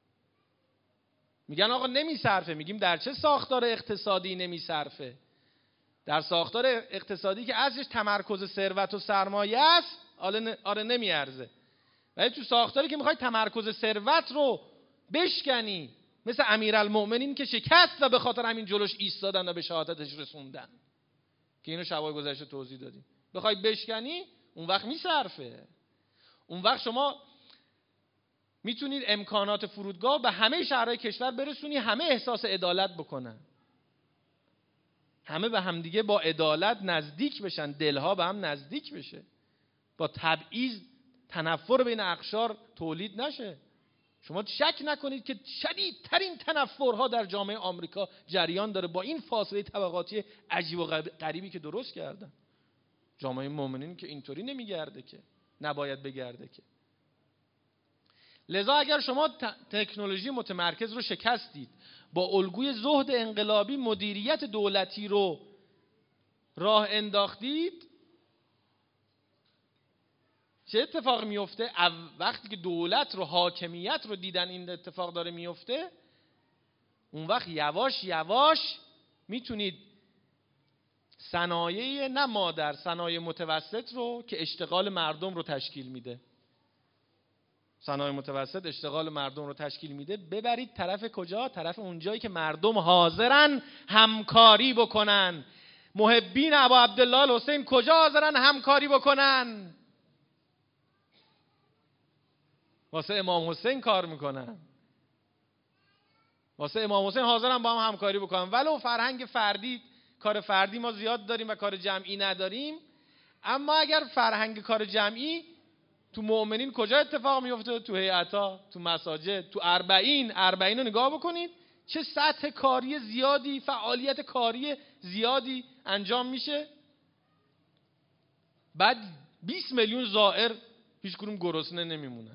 میگن آقا نمیصرفه. میگیم در چه ساختار اقتصادی نمیصرفه؟ در ساختار اقتصادی که ازش تمرکز ثروت و سرمایه است، آره نمیارزه. ولی تو ساختاری که میخوای تمرکز ثروت رو بشکنی، مثل امیرالمؤمنین که شکست و به خاطر همین جلوش ایستادن و به شهادتش رسوندن، که اینو شبای گذشته توضیح دادیم، بخوای بشکنی اون وقت میصرفه. اون وقت شما میتونید امکانات فرودگاه به همه شهرهای کشور برسونی، همه احساس عدالت بکنن، همه به همدیگه با عدالت نزدیک بشن، دلها به هم نزدیک بشه، با تبعیض تنفر بین اقشار تولید نشه. شما شک نکنید که شدیدترین تنفرها در جامعه آمریکا جریان داره با این فاصله طبقاتی عجیب و غریبی که درست کردن. جامعه مؤمنین که اینطوری نمیگرده، که نباید بگرده که. لذا اگر شما تکنولوژی متمرکز رو شکستید، با الگوی زهد انقلابی مدیریت دولتی رو راه انداختید، چه اتفاق میفته؟ وقتی که دولت رو، حاکمیت رو دیدن این اتفاق داره میفته، اون وقت یواش یواش میتونید صنایع نه مادر، صنایع متوسط رو که اشتغال مردم رو تشکیل میده، صنایع متوسط اشتغال مردم رو تشکیل میده، ببرید طرف کجا؟ طرف اونجایی که مردم حاضرن همکاری بکنن. محبین ابا عبدالله الحسین کجا حاضرن همکاری بکنن؟ واسه امام حسین کار میکنن، واسه امام حسین حاضرن با هم همکاری بکنن. ولو فرهنگ فردی، کار فردی ما زیاد داریم و کار جمعی نداریم، اما اگر فرهنگ کار جمعی تو مؤمنین کجا اتفاق میفته؟ تو هیئت‌ها، تو مساجد، تو اربعین رو نگاه بکنید، چه سطح کاری زیادی، فعالیت کاری زیادی انجام میشه. بعد 20 میلیون زائر هیچ کدوم گرسنه نمیمونن.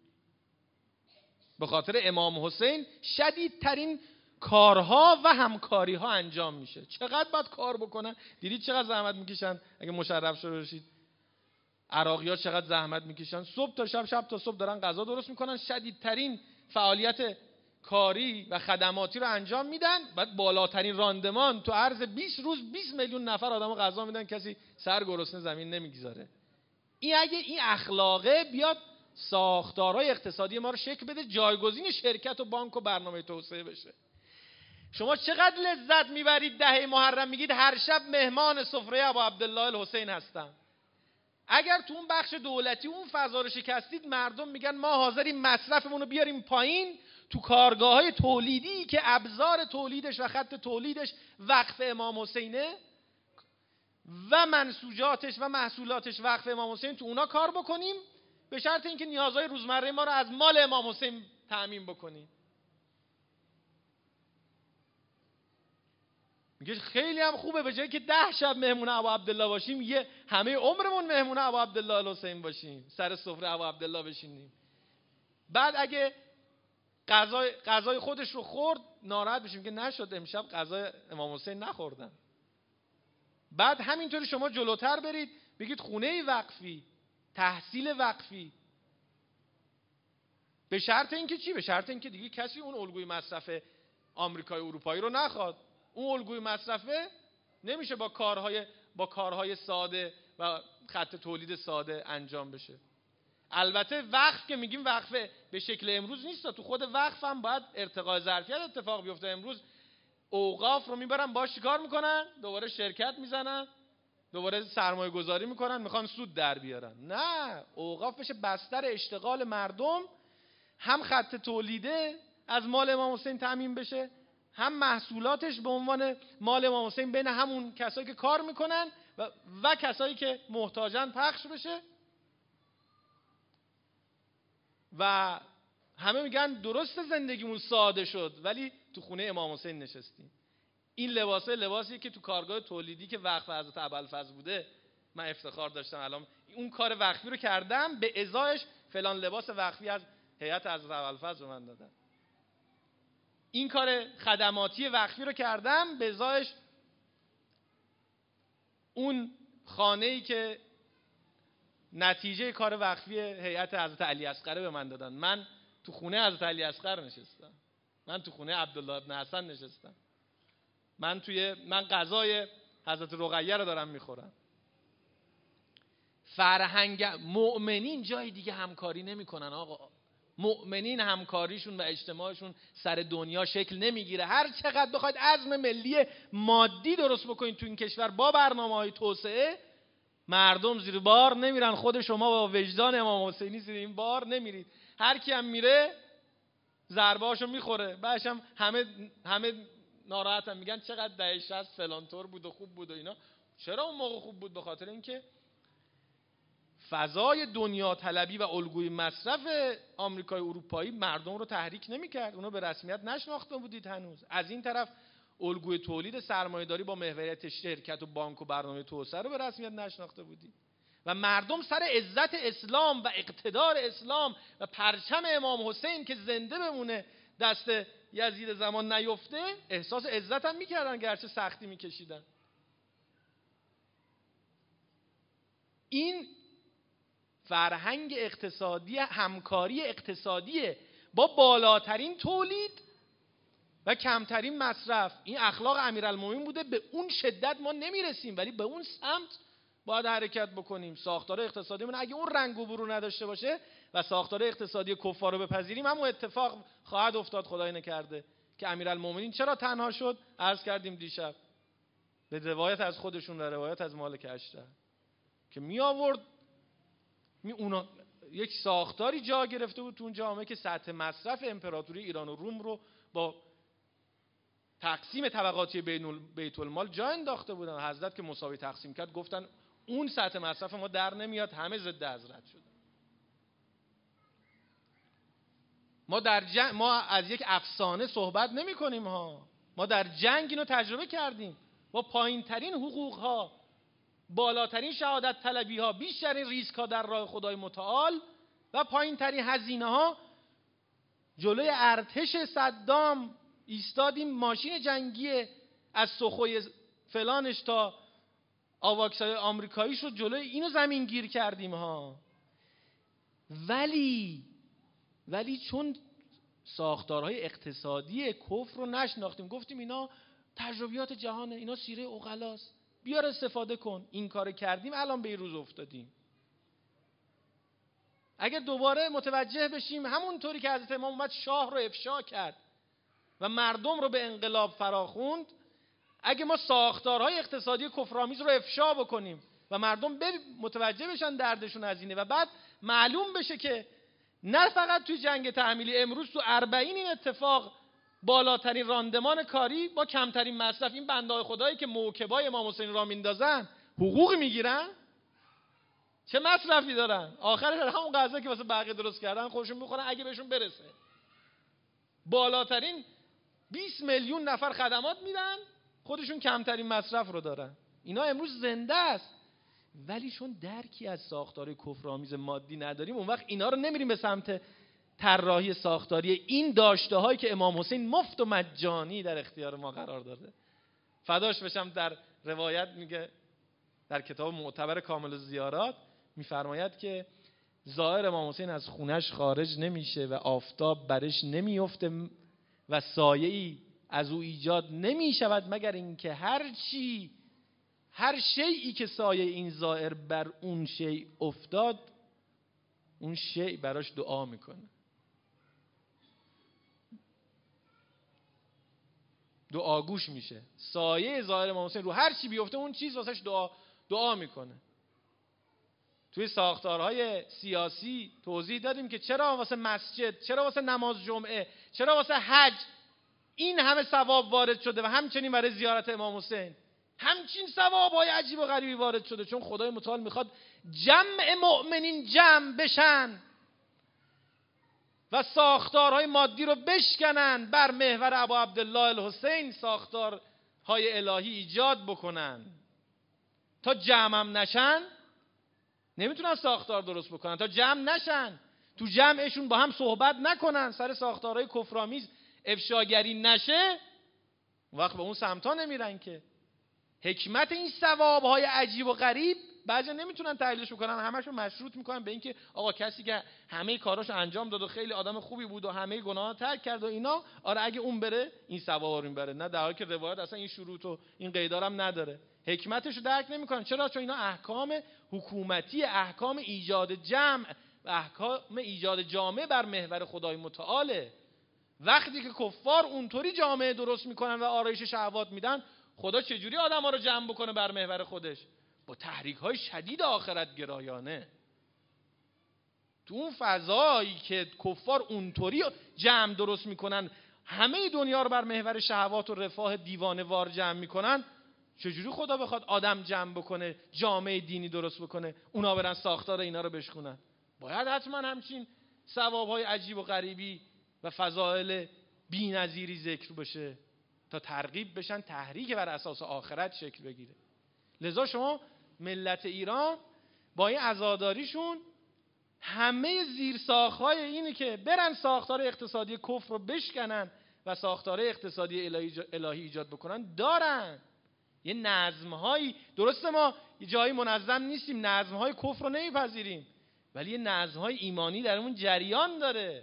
به خاطر امام حسین شدیدترین کارها و همکاری‌ها انجام میشه. چقدر باید کار بکنن؟ دیدید چقدر زحمت میکشن؟ اگه مشرف شده باشید، عراقی‌ها چقدر زحمت میکشن، صبح تا شب، شب تا صبح دارن غذا درست میکنن، شدیدترین فعالیت کاری و خدماتی رو انجام میدن، بعد بالاترین راندمان تو عرض 20 روز 20 میلیون نفر آدمو غذا میدن، کسی سر گرسنه زمین نمیگذاره. این اگه این اخلاقه بیاد ساختارهای اقتصادی ما رو شکل بده، جایگزین شرکت و بانک و برنامه توسعه بشه. شما چقدر لذت میبرید دهه محرم میگید هر شب مهمان سفره ابا عبدالله الحسین هستم. اگر تو اون بخش دولتی اون فضا رو شکستید، مردم میگن ما حاضریم مصرفمون رو بیاریم پایین، تو کارگاه‌های تولیدی که ابزار تولیدش و خط تولیدش وقف امام حسینه و منسوجاتش و محصولاتش وقف امام حسین، تو اونا کار بکنیم، به شرط اینکه نیازهای روزمره ما رو از مال امام حسین تأمین بکنیم. میگه خیلی هم خوبه به جایی که 10 شب مهمون ابو عبدالله باشیم یه همه عمرمون مهمون ابو عبدالله الحسین باشیم، سر سفره ابو عبدالله بشینیم. بعد اگه غذای خودش رو خورد ناراحت بشیم که نشد امشب غذای امام حسین نخوردم. بعد همینطوری شما جلوتر برید بگید خونه وقفی، تحصیل وقفی. به شرط اینکه چی؟ به شرط اینکه دیگه کسی اون الگوی مصرف آمریکای اروپایی رو نخواد. اون الگوی مصرفه نمیشه با کارهای ساده و خط تولید ساده انجام بشه. البته وقف که میگیم وقفه به شکل امروز نیست، تو خود وقف هم باید ارتقاء ظرفیت اتفاق بیفته. امروز اوقاف رو میبرن باش چیکار میکنن؟ دوباره شرکت میزنن، دوباره سرمایه گذاری میکنن، میخوان سود در بیارن. نه، اوقاف بشه بستر اشتغال مردم، هم خط تولیده از مال امام حسین تامین بشه، هم محصولاتش به عنوان مال امام حسین بین همون کسایی که کار میکنن و کسایی که محتاجن پخش بشه. و همه میگن درست زندگیمون ساده شد ولی تو خونه امام حسین نشستیم. این لباسیه که تو کارگاه تولیدی که وقف حضرت ابوالفضل بوده من افتخار داشتم الان اون کار وقفی رو کردم، به ازایش فلان لباس وقفی از هیئت حضرت ابوالفضل رو من دادن. این کار خدماتی وقفی رو کردم، به ازایش اون خانه‌ای که نتیجه کار وقفی هیئت حضرت علی اصغر به من دادن. من تو خونه حضرت علی اصغر نشستم، من تو خونه عبدالله ابن حسن نشستم، من غذای حضرت رقیه رو دارم میخورم. فرهنگ مؤمنین جای دیگه همکاری نمیکنن آقا. مؤمنین همکاریشون و اجتماعشون سر دنیا شکل نمیگیره. هر چقدر بخواید عزم ملی مادی درست بکنید تو این کشور با برنامه‌های توسعه، مردم زیر بار نمیرن. خود شما با وجدان امام حسینی زیر این بار نمیرید. هر کی هم میره ضربه‌اشو میخوره. بعدش هم همه ناراحتن، میگن چقدر دهه 60 فلان طور بود و خوب بود و اینا. چرا اون موقع خوب بود؟ به خاطر اینکه فضای دنیا طلبی و الگوی مصرف آمریکای اروپایی مردم رو تحریک نمی‌کرد. اونو به رسمیت نشناخته بودید هنوز. از این طرف الگوی تولید سرمایه‌داری با محوریت شرکت و بانک و برنامه توسعه رو به رسمیت نشناخته بودید. و مردم سر عزت اسلام و اقتدار اسلام و پرچم امام حسین که زنده بمونه دست یزید زمان نیفته احساس عزت هم می‌کردن گرچه سختی می‌کشیدن. این فرهنگ اقتصادی، همکاری اقتصادی با بالاترین تولید و کمترین مصرف. این اخلاق امیرالمومنین بوده. به اون شدت ما نمیرسیم ولی به اون سمت باید حرکت بکنیم. ساختار اقتصادیمون اگه اون رنگ و برو نداشته باشه و ساختار اقتصادی کفار رو بپذیریم، همون اتفاق خواهد افتاد. خدای نکرده که امیرالمومنین چرا تنها شد؟ عرض کردیم دیشب به روایت از خودشون و روایت از مالک اشتر که می آورد اونا یک ساختاری جا گرفته بود تو اون جامعه که سطح مصرف امپراتوری ایران و روم رو با تقسیم طبقاتی بیت المال جا انداخته بودن. حضرت که مساوی تقسیم کرد گفتن اون سطح مصرف ما در نمیاد، همه ضد حضرت شدن. ما از یک افسانه صحبت نمی کنیم ها. ما در جنگ اینو تجربه کردیم. با پایین ترین حقوق ها، بالاترین شهادت طلبی ها، بیشترین ریسک ها در راه خدای متعال و پایین ترین هزینه ها جلوی ارتش صدام ایستادیم. ماشین جنگی از سخوی فلانش تا آواکسای آمریکاییش رو جلوی اینو زمین گیر کردیم ها. ولی چون ساختارهای اقتصادی کفر رو نشناختیم، گفتیم اینا تجربیات جهانه، اینا سیره عقلاست، بیار استفاده کن. این کار کردیم، الان به این روز افتادیم. اگر دوباره متوجه بشیم همونطوری که حضرت امام اومد شاه رو افشا کرد و مردم رو به انقلاب فراخوند، اگه ما ساختارهای اقتصادی کفرآمیز رو افشا بکنیم و مردم متوجه بشن دردشون از اینه و بعد معلوم بشه که نه فقط توی جنگ تحمیلی، امروز تو اربعین این اتفاق، بالاترین راندمان کاری با کمترین مصرف، این بنده‌های خدایی که موکبای امام حسین را میندازن حقوق میگیرن، چه مصرفی دارن؟ آخرش همون غذا که واسه بقیه درست کردن خودشون میخورن اگه بهشون برسه. بالاترین 20 میلیون نفر خدمات میدن، خودشون کمترین مصرف رو دارن. اینا امروز زنده است، ولی چون درکی از ساختار کفرآمیز مادی نداریم، اون وقت اینا رو نمیریم به سمت طراحی ساختاری این داشته هایی که امام حسین مفت و مجانی در اختیار ما قرار داده. فداش بشم، در روایت میگه در کتاب معتبر کامل الزیارات میفرماید که زائر امام حسین از خونش خارج نمیشه و آفتاب برش نمیفته و سایه‌ای از او ایجاد نمیشود مگر اینکه هر شیئی که سایه این زائر بر اون شیء افتاد، اون شیء براش دعا میکنه. دعاگوش میشه. سایه زائر امام حسین رو هر چی بیفته اون چیز واسش دعا میکنه. توی ساختارهای سیاسی توضیح دادیم که چرا واسه مسجد، چرا واسه نماز جمعه، چرا واسه حج این همه ثواب وارد شده و همچنین برای زیارت امام حسین همچین ثواب‌های عجیب و غریبی وارد شده. چون خدای متعال میخواد جمع مؤمنین جمع بشن و ساختارهای مادی رو بشکنن، بر محور ابا عبدالله الحسین ساختارهای الهی ایجاد بکنن. تا جمع هم نشن نمیتونن ساختار درست بکنن. تا جمع نشن، تو جمعشون با هم صحبت نکنن، سر ساختارهای کفرآمیز افشاگری نشه، وقت به اون سمتا نمیرن. که حکمت این ثوابهای عجیب و غریب بعضی نمیتونن تحلیلش بکنن، همشون مشروط میکنن به اینکه آقا کسی که همه کاراشو انجام داد و خیلی آدم خوبی بود و همه گناهان ترک کرد و اینا، آره اگه اون بره این ثوابا رو بره. نه، در حالی که روایت اصلا این شروط و این قیدا هم نداره. حکمتشو درک نمیکنن. چرا؟ چون اینا احکام حکومتی، احکام ایجاد جمع و احکام ایجاد جامعه بر محور خدای متعاله. وقتی که کفار اونطوری جامعه درست میکنن و آرایش شهوات میدن، خدا چجوری آدم‌ها رو جمع بکنه بر محور خودش؟ با تحریک‌های شدید آخرت گرایانه. تو اون فضایی که کفار اونطوری جمع درست میکنن، همه دنیا رو بر محور شهوات و رفاه دیوانه وار جمع میکنن، چجوری خدا بخواد آدم جمع بکنه، جامعه دینی درست بکنه، اونا برن ساختار اینا رو بشکنن؟ باید حتما همچین ثواب‌های عجیب و غریبی و فضائل بی‌نظیری ذکر بشه تا ترغیب بشن، تحریک بر اساس آخرت شکل بگیره. لذا شما ملت ایران با این عزاداریشون همه زیرساخت‌های اینی که برن ساختار اقتصادی کفر رو بشکنن و ساختار اقتصادی الهی ایجاد بکنن دارن. یه نظم‌هایی، درسته ما یه جایی منظم نیستیم، نظم‌های کفر رو نمیپذیریم، ولی یه نظم‌های ایمانی درمون جریان داره.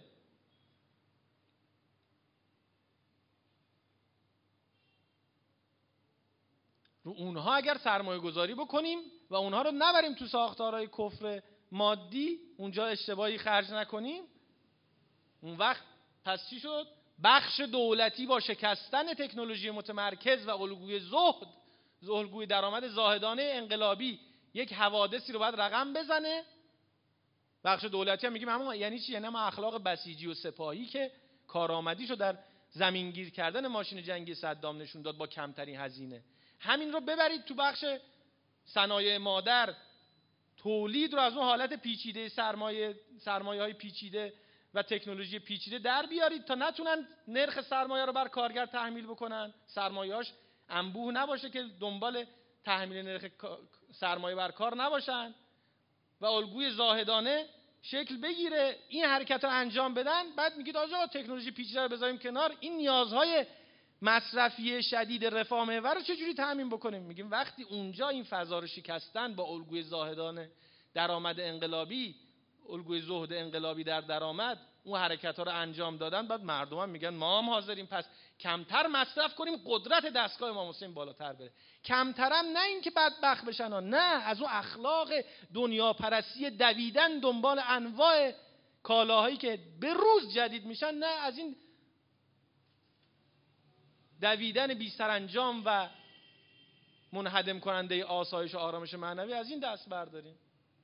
رو اونها اگر سرمایه گذاری بکنیم و اونها رو نبریم تو ساختارهای کفر مادی، اونجا اشتباهی خرج نکنیم، اون وقت پس چی شد؟ بخش دولتی با شکستن تکنولوژی متمرکز و الگوی درآمد زاهدانه انقلابی یک حوادثی رو باید رقم بزنه. بخش دولتی هم میگیم همون یعنی چی؟ یعنی ما اخلاق بسیجی و سپاهی که کارآمدیشو در زمینگیر کردن ماشین جنگی صدام نشون داد با کمترین هزینه. همین رو ببرید تو بخش صنایع مادر، تولید رو از اون حالت پیچیده سرمایه‌های پیچیده و تکنولوژی پیچیده در بیارید تا نتونن نرخ سرمایه رو بر کارگر تحمیل بکنن، سرمایه‌اش انبوه نباشه که دنبال تحمیل نرخ سرمایه بر کار نباشن و الگوی زاهدانه شکل بگیره، این حرکت رو انجام بدن. بعد میگید آقا تکنولوژی پیچیده رو بذاریم کنار، این نیازهای مصرفی شدید رفاه محور رو چجوری تامین بکنیم؟ میگیم وقتی اونجا این فضا رو شکستن با الگوی زاهدانه درآمد انقلابی، الگوی زهد انقلابی در درآمد، اون حرکت ها رو انجام دادن، بعد مردم هم میگن ما هم حاضریم پس کمتر مصرف کنیم، قدرت دستگاه امام حسین بالاتر بره. کمترم نه اینکه بدبخت بشن، نه، از اون اخلاق دنیا پرستی دویدن دنبال انواع کالاهایی که به روز جدید میشن، نه، از این دویدن بی سرانجام و منهدم کننده آسایش و آرامش معنوی از این دست برداریم.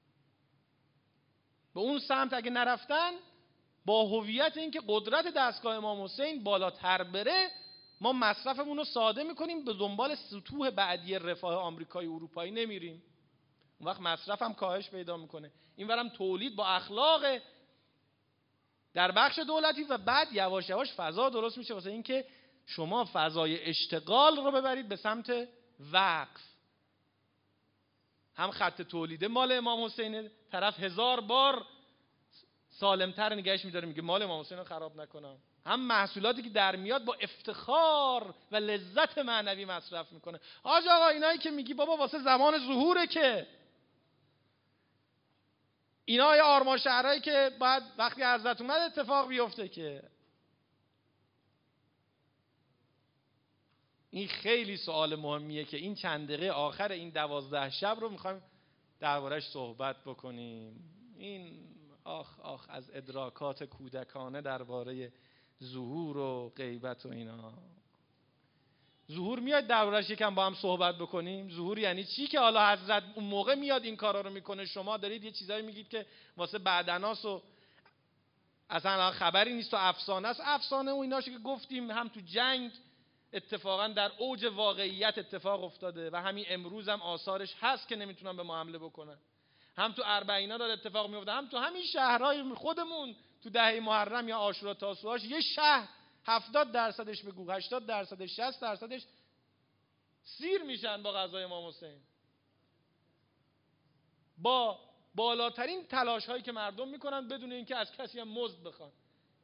به اون سمت اگه نرفتن، با هویت این که قدرت دستگاه امام حسین بالاتر بره، ما مصرفمون رو ساده میکنیم، به دنبال سطوح بعدی رفاه آمریکایی و اروپایی نمیریم. اون وقت مصرف هم کاهش پیدا میکنه، اینورم تولید با اخلاق در بخش دولتی و بعد یواش یواش فضا درست میشه واسه این که شما فضای اشتغال رو ببرید به سمت وقف. هم خط تولیده مال امام حسین، طرف 1000 بار سالمتر نگهش میداره، میگه مال امام حسین رو خراب نکنم. هم محصولاتی که در میاد با افتخار و لذت معنوی مصرف میکنه. حاج آقا اینایی که میگی بابا واسه زمان ظهوره، که اینا یا آرمان شهرهایی که باید وقتی حضرت اومد اتفاق بیفته، که این خیلی سوال مهمیه که این چند دقیقه آخر این 12 شب رو میخوایم دربارش صحبت بکنیم. این آخ از ادراکات کودکانه درباره ظهور و غیبت و اینا. ظهور میاد دربارش یکم با هم صحبت بکنیم. ظهور یعنی چی؟ که حالا حضرت اون موقع میاد این کارا رو میکنه، شما دارید یه چیزایی میگید که واسه بعدناست و اصلا خبری نیست و افسانه است. افسانه و ایناشو که گفتیم هم تو جنگ اتفاقا در اوج واقعیت اتفاق افتاده و همین امروز هم آثارش هست که نمیتونن به ما حمله بکنن. هم تو اربعینا داره اتفاق میفته، هم تو همین شهرهای خودمون تو دهه محرم یا عاشورا تاسوعاش یه شهر 70%ش بگو 80%ش 60%ش سیر میشن با غزای امام حسین، با بالاترین تلاش هایی که مردم میکنن بدون اینکه از کسی هم مزد بخوان.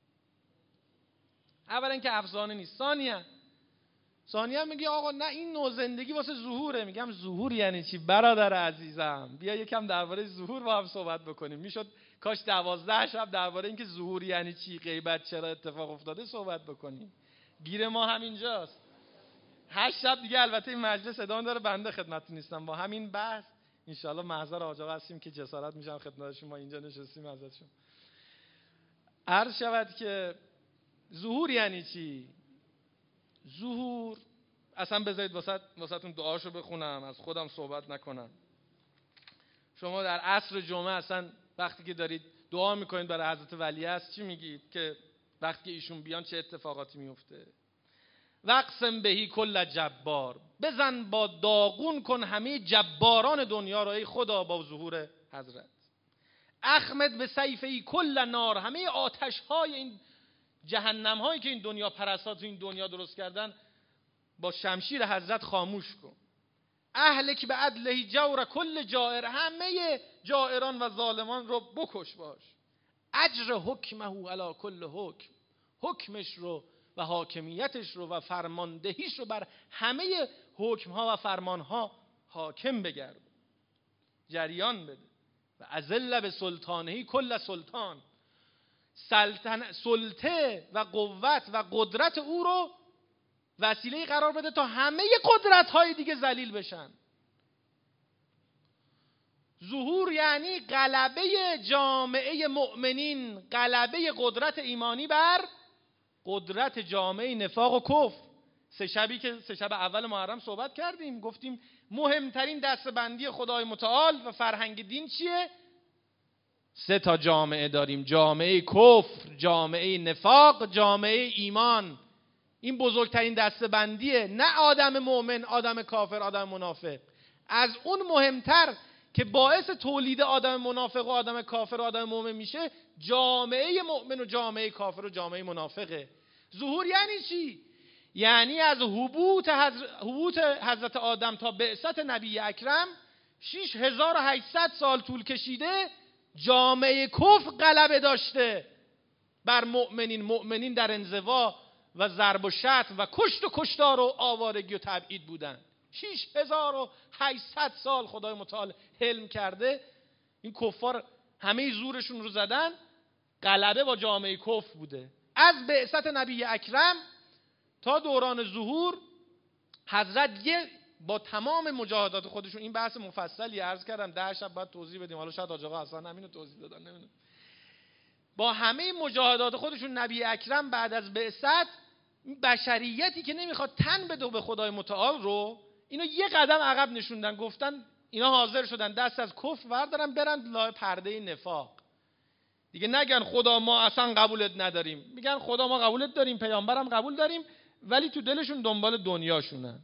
اولا که افسانه نیست، ثانیاً میگه آقا نه این نوع زندگی واسه ظهوره. میگم ظهور یعنی چی برادر عزیزم؟ بیا یکم درباره ظهور با هم صحبت بکنیم. میشد کاش 12 شب درباره اینکه ظهور یعنی چی، غیبت چرا اتفاق افتاده صحبت بکنیم. گیر ما همینجاست. 8 شب دیگه البته این مجلس ادامه داره، بنده خدمتتون نیستم. با همین بحث انشالله محضر آقا هستیم که جسارت میشم خدمت شما اینجا نشستیم ازشون. عرض شود که ظهور یعنی چی؟ ظهور اصلا بذارید واسهتون دعاشو بخونم، از خودم صحبت نکنم. شما در عصر جمعه اصلا وقتی که دارید دعا میکنید برای حضرت ولیعصر چی میگید؟ که وقتی ایشون بیان چه اتفاقاتی میفته؟ وقسم بهی کل جبار، بزن با داغون کن همه جباران دنیا رو ای خدا با ظهور حضرت. اخمد به سیفی کل نار، همه آتش های این جهنم هایی که این دنیا پرستات این دنیا درست کردن با شمشیر حضرت خاموش کن. اهلک به عدله جور کل جائر، همه جائران و ظالمان رو بکش باش. اجر حکمه علی کل حکم، حکمش رو و حاکمیتش رو و فرماندهیش رو بر همه حکم ها و فرمان ها حاکم بگرد، جریان بده. و اذل به سلطانهی کل سلطان، سلطه و قوت و قدرت او رو وسیله قرار بده تا همه قدرت های دیگه ذلیل بشن. ظهور یعنی غلبه جامعه مؤمنین، غلبه قدرت ایمانی بر قدرت جامعه نفاق و کفر. سه شب اول محرم صحبت کردیم، گفتیم مهمترین دستبندی خدای متعال و فرهنگ دین چیه؟ 3 تا جامعه داریم: جامعه کفر، جامعه نفاق، جامعه ایمان. این بزرگترین دستبندیه، نه آدم مؤمن، آدم کافر، آدم منافق. از اون مهمتر که باعث تولید آدم منافق و آدم کافر و آدم مؤمن میشه، جامعه مؤمن و جامعه کافر و جامعه منافقه. ظهور یعنی چی؟ یعنی از حبوط حضرت آدم تا بعثت نبی اکرم 6800 سال طول کشیده. جامعه کفر غلبه داشته بر مؤمنین در انزوا و ضرب و شتم و کشت و کشتار و آوارگی و تبعید بودن. 6800 سال خدای متعال حلم کرده. این کفار همه زورشون رو زدن، غلبه با جامعه کفر بوده. از بعثت نبی اکرم تا دوران ظهور حضرت با تمام مجاهدات خودشون، این بحث مفصلی عرض کردم 10 شب بعد توضیح بدیم، حالا شاید آقا اصلا همینو توضیح دادن نمیدونم. با همه مجاهدات خودشون نبی اکرم بعد از بعثت بشریتی که نمیخواد تن بده به خدای متعال رو، اینا یه قدم عقب نشوندن، گفتن اینا حاضر شدن دست از کفر بردارن برن لای پرده نفاق. دیگه نگن خدا ما اصلا قبولت نداریم، میگن خدا ما قبولت داریم، پیامبرم قبول داریم، ولی تو دلشون دنبال دنیاشونن.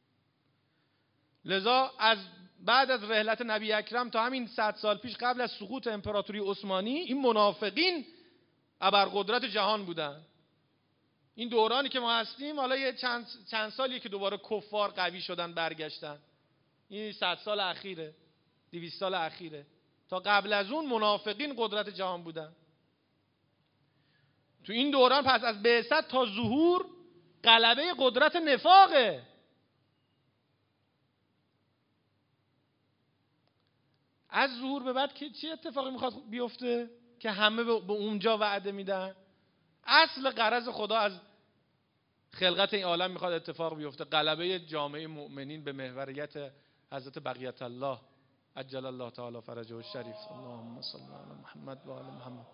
لذا بعد از رحلت نبی اکرم تا همین 100 سال پیش قبل از سقوط امپراتوری عثمانی، این منافقین ابرقدرت جهان بودن. این دورانی که ما هستیم حالا یه چند سالیه که دوباره کفار قوی شدن برگشتن. این 100 سال اخیره، 200 سال اخیره. تا قبل از اون منافقین قدرت جهان بودن. تو این دوران پس از بعثت تا ظهور غلبه قدرت نفاقه. از ظهور به بعد که چه اتفاقی میخواد بیفته که همه به اونجا وعده میدن؟ اصل غرض خدا از خلقت این عالم میخواد اتفاق بیفته، غلبه جامعه مؤمنین به محوریت حضرت بقیت الله عجل الله تعالی فرجه الشریف. اللهم صل علی محمد و آل محمد.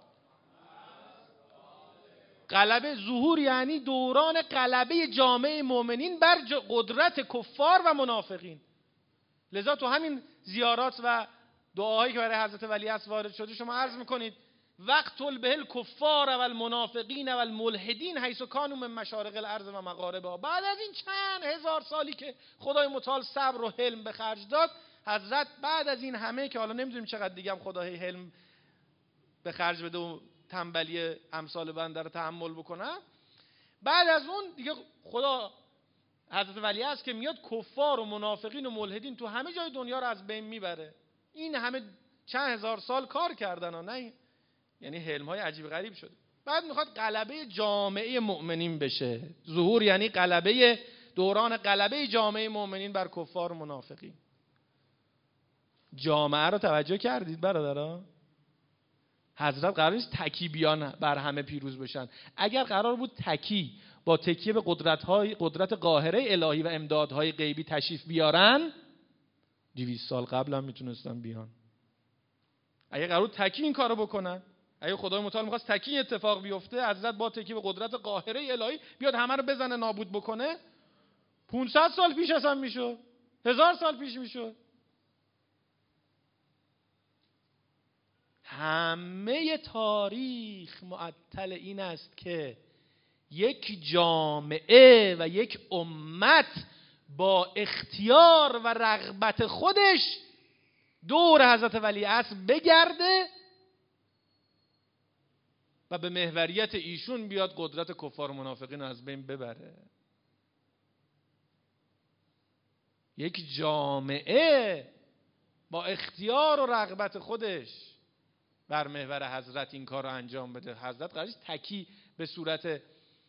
غلبه ظهور یعنی دوران غلبه جامعه مؤمنین بر قدرت کفار و منافقین. لذا تو همین زیارات و دعاهایی که برای حضرت ولیعصر وارد شده شما عرض میکنید وقتل به الکفار و المنافقین و الملحدین حیث کانوا من مشارق الارض و مغاربها. بعد از این چند هزار سالی که خدای متعال صبر و حلم به خرج داد، حضرت بعد از این همه که حالا نمیدونیم چقدر دیگه هم خدای حلم به خرج بده و تنبلی امثال بنده رو تحمل بکنه، بعد از اون دیگه خدا حضرت ولیعصر که میاد کفار و منافقین و ملحدین تو همه جای دنیا رو از بین میبره. این همه چند هزار سال کار کردن ها، نه یعنی حلم‌های عجیب غریب شده. بعد میخواد غلبه جامعه مؤمنین بشه. ظهور یعنی غلبه، دوران غلبه جامعه مؤمنین بر کفار و منافقین. جامعه رو توجه کردید برادران؟ حضرت قرار نیست تکی بیان بر همه پیروز بشن. اگر قرار بود تکی با تکیه به قدرت قاهره الهی و امدادهای غیبی تشریف بیارن 200 سال قبل هم میتونستن بیان. اگر قرار بود تکی این کارو بکنن، اگه خدای متعال می‌خواست تکی اتفاق بیفته، حضرت با تکیه به قدرت قاهره الهی بیاد همه رو بزنه نابود بکنه، 500 سال پیش اصلا میشد، 1000 سال پیش میشد. همه تاریخ معطل این است که یک جامعه و یک امت با اختیار و رغبت خودش دور حضرت ولیعصر بگرده و به محوریت ایشون بیاد قدرت کفار و منافقین از بین ببره. یک جامعه با اختیار و رغبت خودش بر محور حضرت این کار رو انجام بده. حضرت قرارش تکی به صورت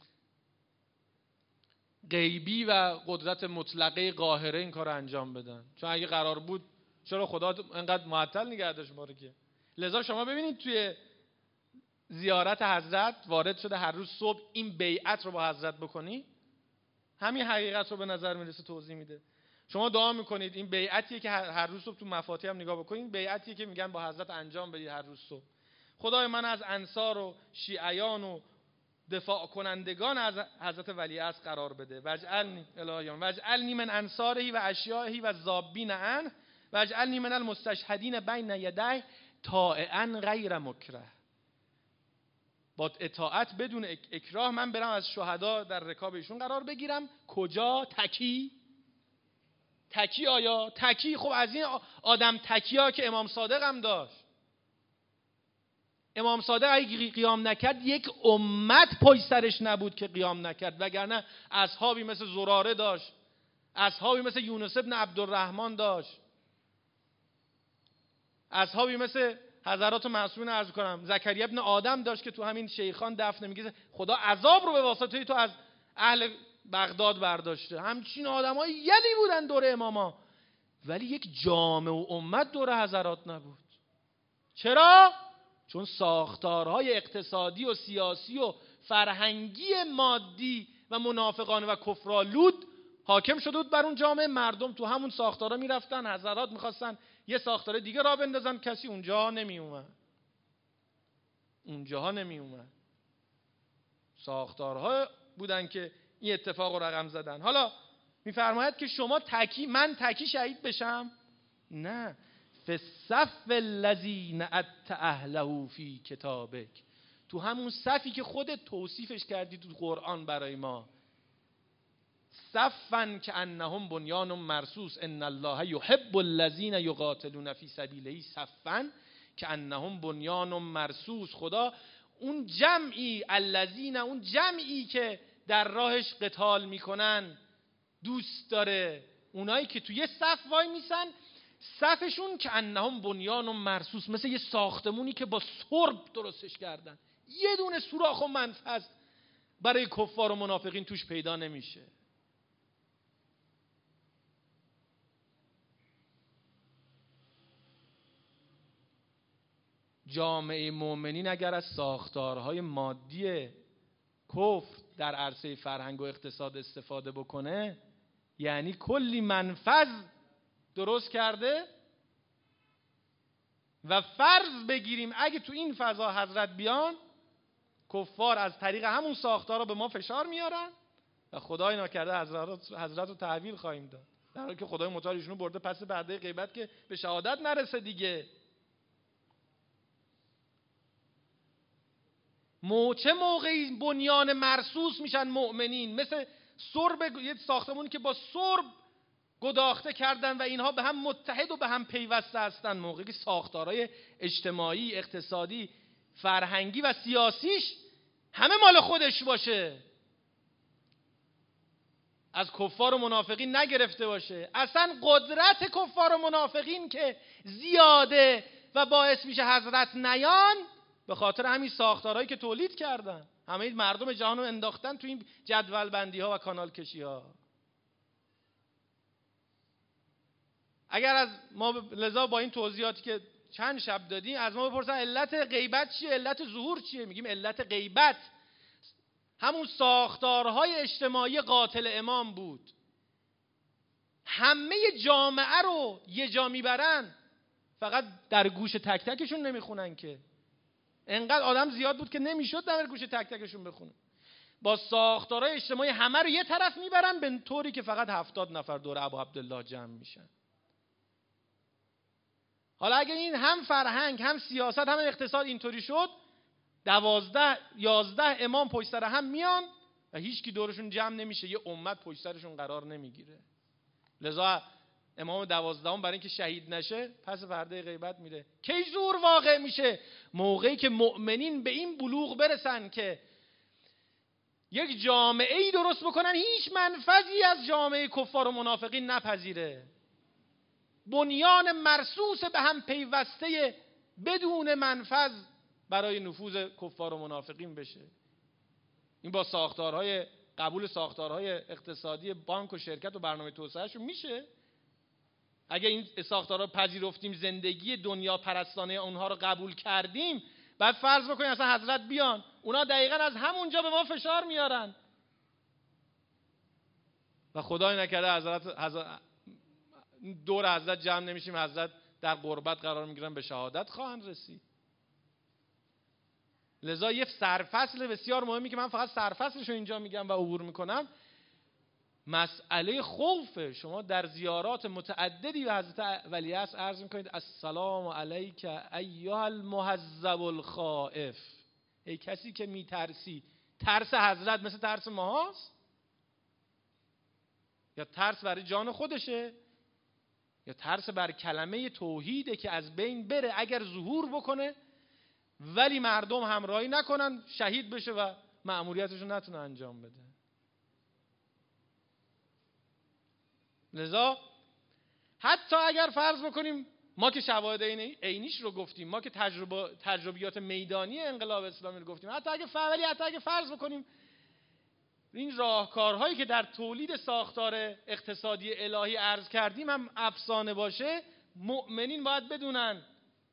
غیبی و قدرت مطلقه قاهره این کار رو انجام بدن. چون اگه قرار بود چرا خدا انقدر معطل نگه داشت ما رو که؟ لذا شما ببینید توی زیارت حضرت وارد شده هر روز صبح این بیعت رو با حضرت بکنی، همین حقیقت رو به نظر میرسه توضیح میده. شما دعا میکنید، این بیعتیه که هر روز صبح تو مفاتیح هم نگاه بکنید، بیعتیه که میگن با حضرت انجام بدید هر روز صبح. خدای من از انصار و شیعیان و دفاع کنندگان از حضرت ولیعصر قرار بده. وجعلنی الهیان وجعلنی من انصاره و اشیاعه و ذابین عنه وجعلنی من المستشهدین بین یدی طائعا غیر مکره. با اطاعت بدون اکراه من برم از شهدا در رکاب ایشون قرار بگیرم. کجا؟ تکی آیا؟ تکی خب از این آدم تکی‌ها که امام صادق هم داشت. امام صادق اگه قیام نکرد یک امت پشت سرش نبود که قیام نکرد، وگرنه اصحابی مثل زراره داشت، اصحابی مثل یونس ابن عبدالرحمن داشت، اصحابی مثل حضرات معصومین عرض کنم زکریا ابن آدم داشت که تو همین شیخان دفن میگه خدا عذاب رو به واسطه تو از اهل بغداد برداشته. همچین آدمای یدی بودن دور اماما، ولی یک جامعه و امت دور حضرات نبود. چرا؟ چون ساختارهای اقتصادی و سیاسی و فرهنگی مادی و منافقانه و کفرآلود حاکم شده بود بر اون جامعه. مردم تو همون ساختارها میرفتن، حضرات میخواستن یه ساختار دیگه را بندازن، کسی اونجا نمی اومد. ساختارها بودن که این اتفاق رو رقم زدن. حالا میفرماید که شما من تکی شهید بشم؟ نه. فالصف الذین ات اهله فی کتابک، تو همون صفی که خودت توصیفش کردی تو قرآن برای ما، صفا کانهم بنیان مرصوص ان الله یحب الذین یقاتلون فی سبیله صفا کانهم بنیان مرصوص. خدا اون جمعی الذین، اون جمعی که در راهش قتال میکنن دوست داره. اونایی که توی صف وای میسن، صفشون که انهم بنیان و مرصوص، مثل یه ساختمونی که با سرب درستش کردن، یه دونه سوراخ و منفذ برای کفار و منافقین توش پیدا نمیشه. جامعه مؤمنین اگر از ساختارهای مادی کفر در عرصه فرهنگ و اقتصاد استفاده بکنه، یعنی کلی منفذ درست کرده. و فرض بگیریم اگه تو این فضا حضرت بیان، کفار از طریق همون ساختارها به ما فشار میارن و خدای ناکرده حضرت رو تحویل خواهیم داد، در حالی که خدای متعال ایشونو برده پس پرده غیبت که به شهادت نرسه دیگه. چه موقعی بنیان مرصوص میشن مؤمنین؟ مثل سرب یه ساختمونی که با سرب گداخته کردن و اینها به هم متحد و به هم پیوسته هستن. موقعی که ساختارهای اجتماعی، اقتصادی، فرهنگی و سیاسیش همه مال خودش باشه، از کفار و منافقین نگرفته باشه. اصلا قدرت کفار و منافقین که زیاده و باعث میشه حضرت نیان، به خاطر همین ساختارهایی که تولید کردن. همه مردم جهان رو انداختن تو این جدول بندی ها و کانال کشی ها. اگر از ما لذا با این توضیحاتی که چند شب دادیم از ما بپرسن علت غیبت چیه، علت ظهور چیه، میگیم علت غیبت همون ساختارهای اجتماعی قاتل امام بود. همه جامعه رو یه جا میبرن، فقط در گوش تک تکشون نمیخونن که. انقدر آدم زیاد بود که نمیشد در گوش تک تکشون بخونه. با ساختارهای اجتماعی همه رو یه طرف میبرن، به طوری که فقط 70 نفر دور ابو عبدالله جمع میشن. حالا اگه این هم فرهنگ هم سیاست هم اقتصاد اینطوری شد، 11 امام پشت سر هم میان و هیچ کی دورشون جمع نمیشه، یه امت پشت سرشون قرار نمیگیره. لذا امام 12 برای اینکه شهید نشه پس پرده غیبت میره. کی ظهور واقع میشه؟ موقعی که مؤمنین به این بلوغ برسن که یک جامعه ای درست بکنن هیچ منفذی از جامعه کفار و منافقین نپذیره، بنیان مرصوص به هم پیوسته بدون منفذ برای نفوذ کفار و منافقین بشه. این با ساختارهای قبول ساختارهای اقتصادی بانک و شرکت و برنامه توسعهشون میشه. اگه این ساختارها پذیرفتیم، زندگی دنیا پرستانه اونها رو قبول کردیم، بعد فرض بکنیم اصلا حضرت بیان، اونا دقیقاً از همونجا به ما فشار میارن و خدای نکرده حضرت دور حضرت جمع نمیشیم، حضرت در غربت قرار میگیرن، به شهادت خواهند رسید. لذا یه سرفصل بسیار مهمی که من فقط سرفصلش رو اینجا میگم و عبور میکنم، مسئله خوف. شما در زیارات متعددی به حضرت ولیعصر عرض میکنید السلام علیک ایها المهذب الخائف، ای کسی که میترسی. ترس حضرت مثل ترس ماهاست؟ یا ترس برای جان خودشه؟ یا ترس بر کلمه توحیده که از بین بره اگر ظهور بکنه ولی مردم همراهی نکنن، شهید بشه و مأموریتشو نتونه انجام بده. لذا حتی اگر فرض بکنیم ما که شواهد عینیش رو گفتیم، ما که تجربیات میدانی انقلاب اسلامی رو گفتیم، حتی اگه فرض بکنیم این راهکارهایی که در تولید ساختار اقتصادی الهی عرض کردیم هم افسانه باشه، مؤمنین باید بدونن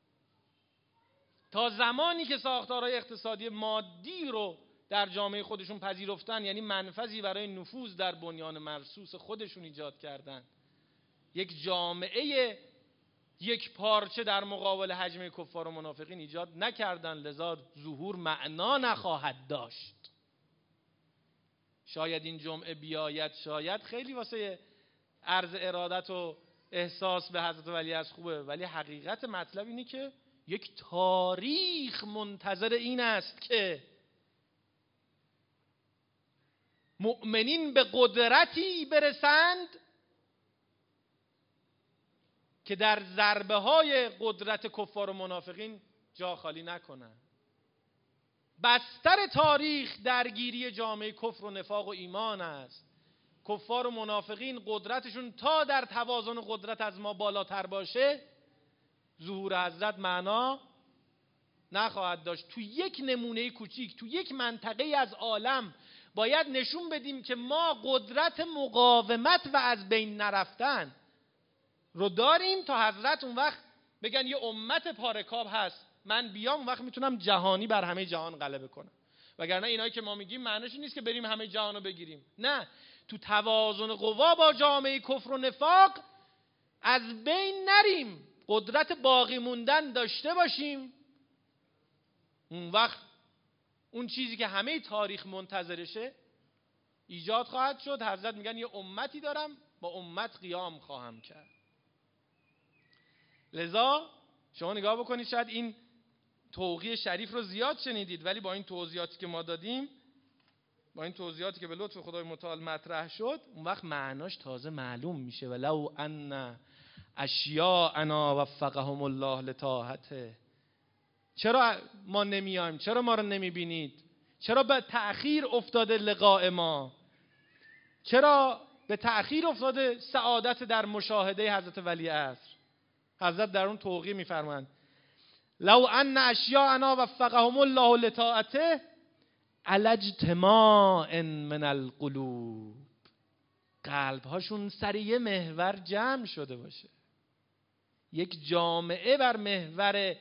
تا زمانی که ساختارهای اقتصادی مادی رو در جامعه خودشون پذیرفتن، یعنی منفذی برای نفوذ در بنیان مرصوص خودشون ایجاد کردن، یک جامعه یک پارچه در مقابل حجم کفار و منافقین ایجاد نکردن، لذا ظهور معنا نخواهد داشت. شاید این جمعه بیاید، شاید خیلی واسه عرض ارادت و احساس به حضرت ولیعصر خوبه، ولی حقیقت مطلب اینه که یک تاریخ منتظر این است که مؤمنین به قدرتی برسند که در ضربه های قدرت کفار و منافقین جا خالی نکنند. بستر تاریخ درگیری جامعه کفر و نفاق و ایمان است. کفار و منافقین قدرتشون تا در توازن قدرت از ما بالاتر باشه، ظهور حضرت معنا نخواهد داشت. تو یک نمونه کوچیک، تو یک منطقه از عالم باید نشون بدیم که ما قدرت مقاومت و از بین نرفتن رو داریم تا حضرت اون وقت بگن یه امت پارکاب هست، من بیام اون وقت میتونم جهانی بر همه جهان غلبه کنم. وگرنه اینایی که ما میگیم معنیش نیست که بریم همه جهان رو بگیریم. نه، تو توازن قوا با جامعه کفر و نفاق از بین نریم، قدرت باقی موندن داشته باشیم. اون وقت اون چیزی که همه تاریخ منتظرشه ایجاد خواهد شد. حضرت میگن یه امتی دارم، با امت قیام خواهم کرد. لذا شما نگاه بکنید، شاید این توقیع شریف رو زیاد شنیدید، ولی با این توضیحاتی که ما دادیم، با این توضیحاتی که به لطف خدای متعال مطرح شد، اون وقت معناش تازه معلوم میشه. ولو ان اشیاءنا وفقهم الله لطاعته. چرا ما نمیایم؟ چرا ما رو نمیبینید؟ چرا به تأخیر افتاده لقاء ما؟ چرا به تأخیر افتاده سعادت در مشاهده حضرت ولی عصر؟ حضرت در اون توقیع میفرمایند لو ان اشیاءنا وفقهم الله لطاعته علی اجتماع من القلوب. قلب هاشون سر یه محور جمع شده باشه، یک جامعه بر محور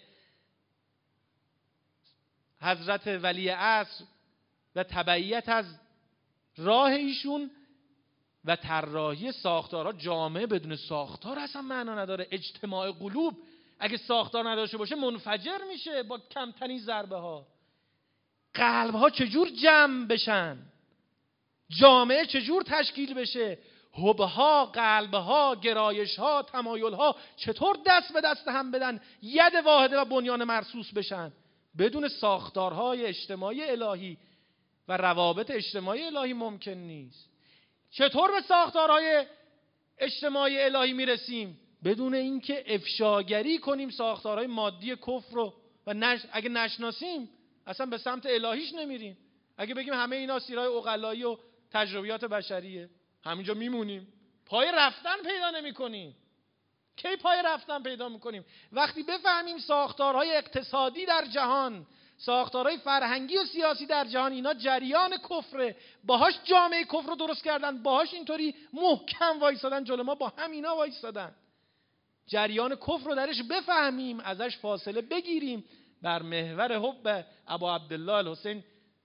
حضرت ولی عصر و تبعیت از راه ایشون و طراحی ساختارها. جامعه بدون ساختار اصلا معنا نداره. اجتماع قلوب اگه ساختار نداشته باشه منفجر میشه با کمترین ضربه ها. قلب ها چجور جمع بشن؟ جامعه چجور تشکیل بشه؟ حب ها، قلب ها، گرایش ها، تمایل ها چطور دست به دست هم بدن، ید واحده و بنیان مرصوص بشن؟ بدون ساختارهای اجتماعی الهی و روابط اجتماعی الهی ممکن نیست. چطور به ساختارهای اجتماعی الهی میرسیم؟ بدون اینکه افشاگری کنیم ساختارهای مادی کفر رو و اگه نشناسیم اصلا به سمت الهیش نمیریم. اگه بگیم همه اینا سیرهای عقلایی و تجربیات بشریه، همینجا میمونیم، پای رفتن پیدا نمی‌کنیم. کی پای رفتن پیدا می‌کنیم؟ وقتی بفهمیم ساختارهای اقتصادی در جهان، ساختارهای فرهنگی و سیاسی در جهان اینا جریان کفره، باهاش جامعه کفر رو درست کردن، باهاش اینطوری محکم وایسادن جلو ما، با همینا وایسادن. جریان کفر رو درش بفهمیم، ازش فاصله بگیریم، بر محور حب ابا عبدالله الحسین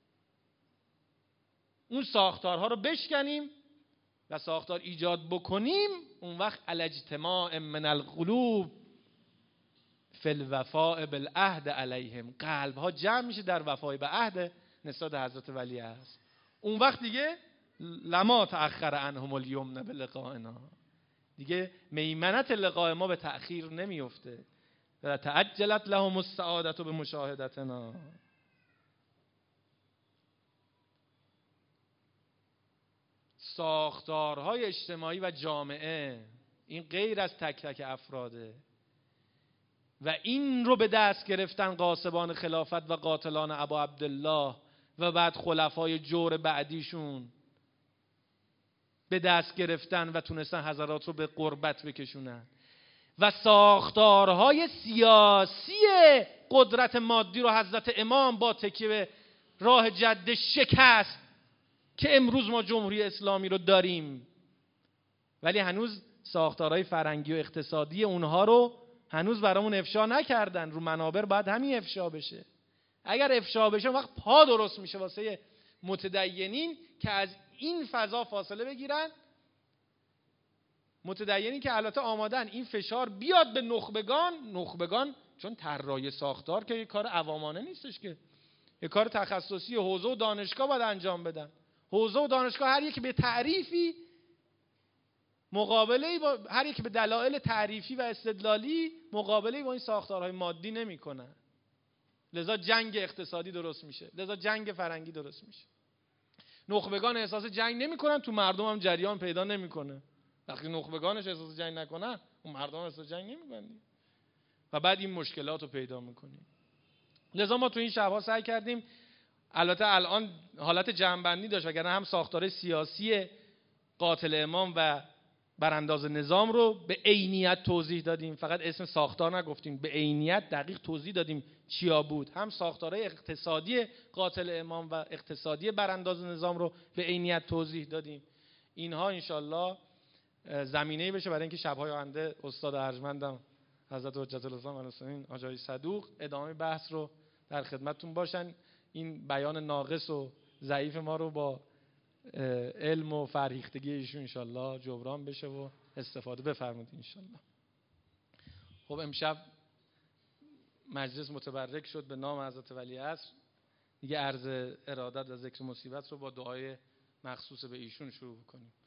اون ساختارها رو بشکنیم و ساختار ایجاد بکنیم. اون وقت الاجتماع من القلوب فی الوفاء بالعهد علیهم. قلب ها جمع میشه در وفای به عهد نسبت حضرت ولی است. اون وقت دیگه لما تأخر عنهم الیمن بلقائنا، دیگه میمنت لقاء ما به تأخیر نمیفته. و تعجلت لهم السعادت به مشاهدتنا. ساختارهای اجتماعی و جامعه این غیر از تک تک افراده و این رو به دست گرفتن غاصبان خلافت و قاتلان ابا عبدالله و بعد خلفای جور بعدیشون به دست گرفتن و تونستن حضرات رو به قربت بکشونن. و ساختارهای سیاسی قدرت مادی رو حضرت امام با تکیه به راه جده شکست که امروز ما جمهوری اسلامی رو داریم. ولی هنوز ساختارهای فرهنگی و اقتصادی اونها رو هنوز برامون افشا نکردن. رو منابر باید همین افشا بشه. اگر افشا بشه وقت پا درست میشه واسه متدینین که از این فضا فاصله بگیرن. متدینین که البته آمادن این فشار بیاد به نخبگان چون طراحی ساختار که یه کار عوامانه نیستش، که یه کار تخصصی حوزه و دانشگاه باید انجام بدن. حوزه و دانشگاه هر یکی به تعریفی مقابله با هر یکی به دلایل تعریفی و استدلالی مقابله با این ساختارهای مادی نمی‌کنن. لذا جنگ اقتصادی درست میشه، لذا جنگ فرهنگی درست میشه. نخبگان احساس جنگ نمی‌کنن، تو مردم هم جریان پیدا نمی‌کنه. وقتی نخبگانش احساس جنگ نکنن، اون مردم احساس جنگ نمی‌کنن و بعد این مشکلات رو پیدا می‌کنیم. لذا ما تو این شب‌ها سعی کردیم البته الان حالت جمع‌بندی داشت، وگرنه هم ساختار سیاسی قاتل امام و برانداز نظام رو به عینیت توضیح دادیم، فقط اسم ساختار نگفتیم، به عینیت دقیق توضیح دادیم چیا بود. هم ساختارهای اقتصادی قاتل امام و اقتصادی برانداز نظام رو به عینیت توضیح دادیم. اینها انشالله زمینه‌ای بشه برای اینکه شب‌های آینده استاد ارجمندم حضرت حجت الاسلام المسلمین حاجی صدوق ادامه بحث رو در خدمتتون باشن، این بیان ناقص و ضعیف ما رو با علم و فرهیختگی ایشون انشالله جبران بشه و استفاده بفرمایید انشالله. خب امشب مجلس متبرک شد به نام حضرت ولیعصر. دیگه عرض ارادت و ذکر مصیبت رو با دعای مخصوص به ایشون شروع کنیم.